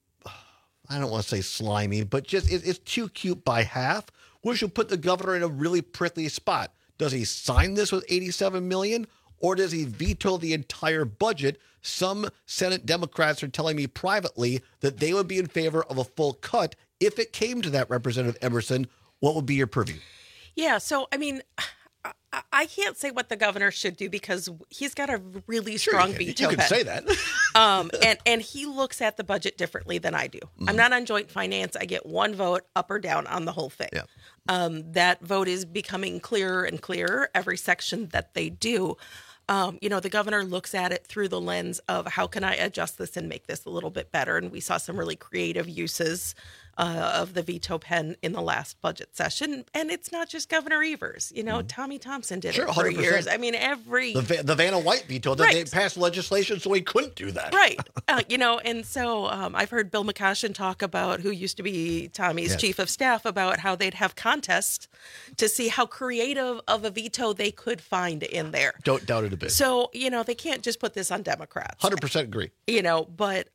I don't want to say slimy, but just it, it's too cute by half, which will put the governor in a really prickly spot. Does he sign this with eighty-seven million dollars, or does he veto the entire budget? Some Senate Democrats are telling me privately that they would be in favor of a full cut. If it came to that, Representative Emerson, what would be your purview? Yeah, so, I mean, I, I can't say what the governor should do because he's got a really Sure, strong you can, veto you can pen. say that. um, and, and he looks at the budget differently than I do. Mm-hmm. I'm not on joint finance. I get one vote up or down on the whole thing. Yeah. Um, that vote is becoming clearer and clearer every section that they do. Um, you know, the governor looks at it through the lens of how can I adjust this and make this a little bit better? And we saw some really creative uses uh, of the veto pen in the last budget session. And it's not just Governor Evers. You know, mm-hmm. Tommy Thompson did Sure, it for one hundred percent. years. I mean, every... The, Va- the Vanna White veto that Right. they passed legislation so he couldn't do that. Right. Uh, you know, and so um, I've heard Bill McCoshen talk about, who used to be Tommy's Yes. chief of staff, about how they'd have contests to see how creative of a veto they could find in there. Don't doubt it a bit. So, you know, they can't just put this on Democrats. one hundred percent agree. You know, but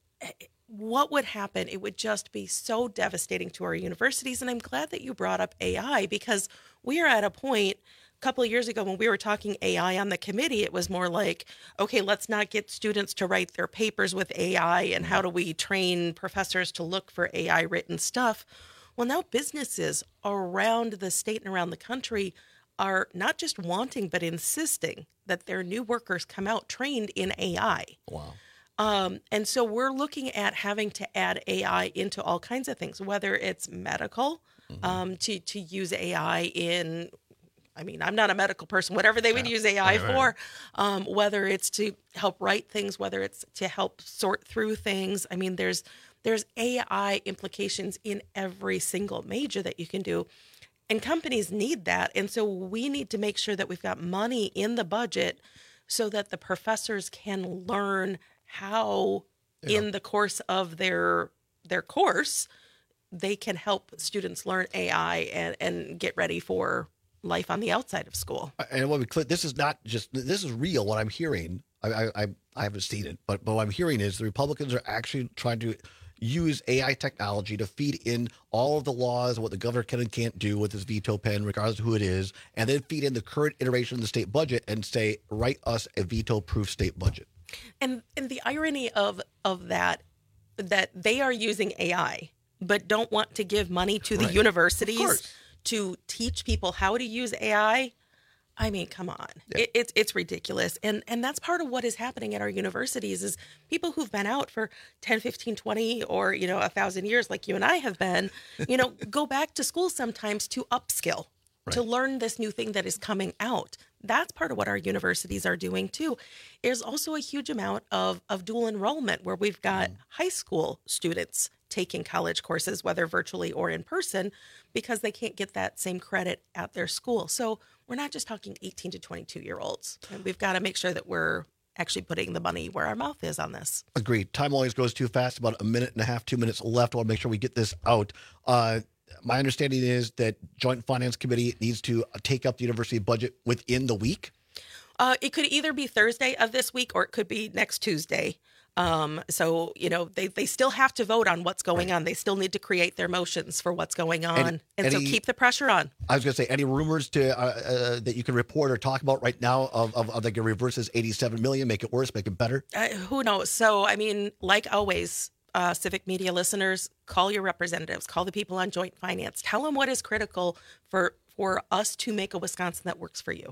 what would happen? It would just be so devastating to our universities. And I'm glad that you brought up A I, because we are at a point a couple of years ago when we were talking A I on the committee, it was more like, okay, let's not get students to write their papers with A I, and how do we train professors to look for A I written stuff? Well, now businesses around the state and around the country are not just wanting, but insisting that their new workers come out trained in A I. Wow. Um, and so we're looking at having to add A I into all kinds of things, whether it's medical, mm-hmm. um, to, to use A I in, I mean, I'm not a medical person, whatever they would yeah. use A I right, for, right. Um, whether it's to help write things, whether it's to help sort through things. I mean, there's there's A I implications in every single major that you can do. And companies need that. And so we need to make sure that we've got money in the budget so that the professors can learn how, yeah. in the course of their their course, they can help students learn A I and, and get ready for life on the outside of school. And I want to be clear, this is not just, this is real, what I'm hearing. I, I, I haven't seen it, but, but what I'm hearing is the Republicans are actually trying to use A I technology to feed in all of the laws, what the governor can and can't do with his veto pen, regardless of who it is, and then feed in the current iteration of the state budget and say, write us a veto-proof state budget. And and the irony of of that, that they are using A I, but don't want to give money to the Right. universities to teach people how to use A I. I mean, come on. Yeah. It, it's it's ridiculous. And and that's part of what is happening at our universities is people who've been out for ten, fifteen, twenty, or, you know, a thousand years like you and I have been, you know, go back to school sometimes to upskill, right. to learn this new thing that is coming out. That's part of what our universities are doing too. There's also a huge amount of, of dual enrollment where we've got mm. high school students taking college courses, whether virtually or in person, because they can't get that same credit at their school. So we're not just talking eighteen to twenty-two year olds. And we've got to make sure that we're actually putting the money where our mouth is on this. Agreed. Time always goes too fast. About a minute and a half, two minutes left. I want to make sure we get this out. Uh, my understanding is that Joint Finance Committee needs to take up the university budget within the week. Uh, it could either be Thursday of this week or it could be next Tuesday. Um, so, you know, they, they still have to vote on what's going right. on. They still need to create their motions for what's going on. And, and any, so keep the pressure on. I was going to say, any rumors to uh, uh, that you can report or talk about right now of, of, of like a reverses eighty-seven million, make it worse, make it better? Uh, who knows? So, I mean, like always, uh, Civic Media listeners, call your representatives, call the people on Joint Finance. Tell them what is critical for, for us to make a Wisconsin that works for you.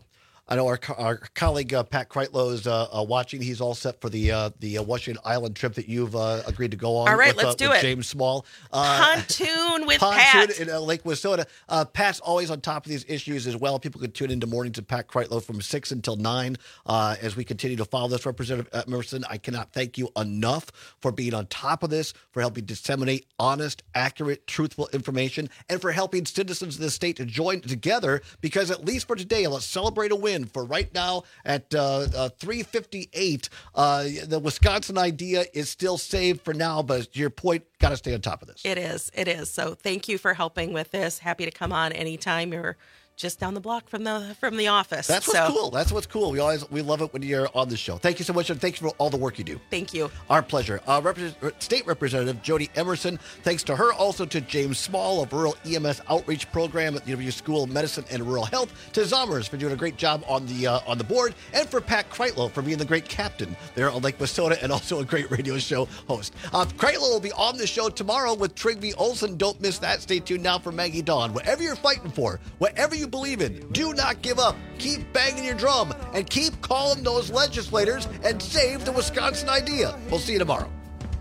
I know our, co- our colleague uh, Pat Kreitlow is uh, uh, watching. He's all set for the uh, the uh, Washington Island trip that you've uh, agreed to go on. All right, with, let's uh, do with it. James Small. Uh, Pontoon with Pontoon Pat. in uh, Lake Wissota. Uh, Pat's always on top of these issues as well. People can tune into mornings with Pat Kreitlow from six until nine uh, as we continue to follow this. Representative Emerson, I cannot thank you enough for being on top of this, for helping disseminate honest, accurate, truthful information, and for helping citizens of the state to join together, because at least for today, let's celebrate a win. For right now at uh, uh, three fifty-eight, uh, the Wisconsin idea is still saved for now, but to your point, got to stay on top of this. It is. It is. So thank you for helping with this. Happy to come on anytime. You're just down the block from the from the office. That's what's so, cool. That's what's cool. We always we love it when you're on the show. Thank you so much, and thanks for all the work you do. Thank you. Our pleasure. Uh, Represent- State Representative Jody Emerson. Thanks to her, also to James Small of Rural E M S Outreach Program at the University School of Medicine and Rural Health, to Zommers for doing a great job on the uh, on the board, and for Pat Kreitlow for being the great captain there on Lake Wissota and also a great radio show host. Uh, Kreitlow will be on the show tomorrow with Trygve Olsen. Don't miss that. Stay tuned now for Maggie Dawn. Whatever you're fighting for, whatever you believe in, do not give up. Keep banging your drum and keep calling those legislators and save the Wisconsin idea. We'll see you tomorrow.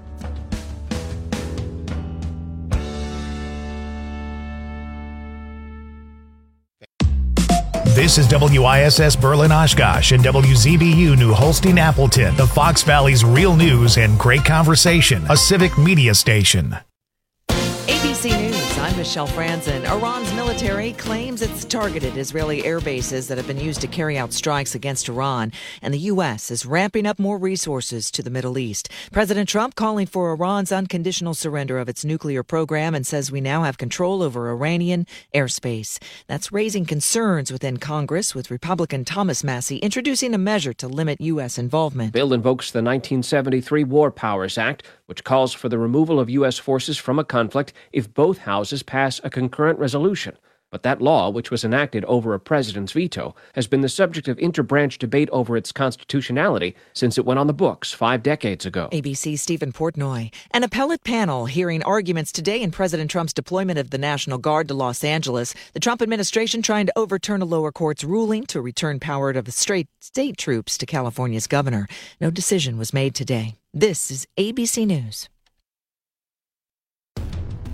This is W I S S Berlin Oshkosh and W Z B U New Holstein Appleton, the Fox Valley's real news and great conversation, a civic media station. A B C News, I'm Michelle Franzen. Iran's military claims it's targeted Israeli air bases that have been used to carry out strikes against Iran, and the U S is ramping up more resources to the Middle East. President Trump calling for Iran's unconditional surrender of its nuclear program and says we now have control over Iranian airspace. That's raising concerns within Congress, with Republican Thomas Massey introducing a measure to limit U S involvement. The bill invokes the nineteen seventy-three War Powers Act, which calls for the removal of U S forces from a conflict if both houses pass a concurrent resolution. But that law, which was enacted over a president's veto, has been the subject of interbranch debate over its constitutionality since it went on the books five decades ago. A B C's Stephen Portnoy. An appellate panel hearing arguments today in President Trump's deployment of the National Guard to Los Angeles. The Trump administration trying to overturn a lower court's ruling to return power to the state troops to California's governor. No decision was made today. This is A B C News.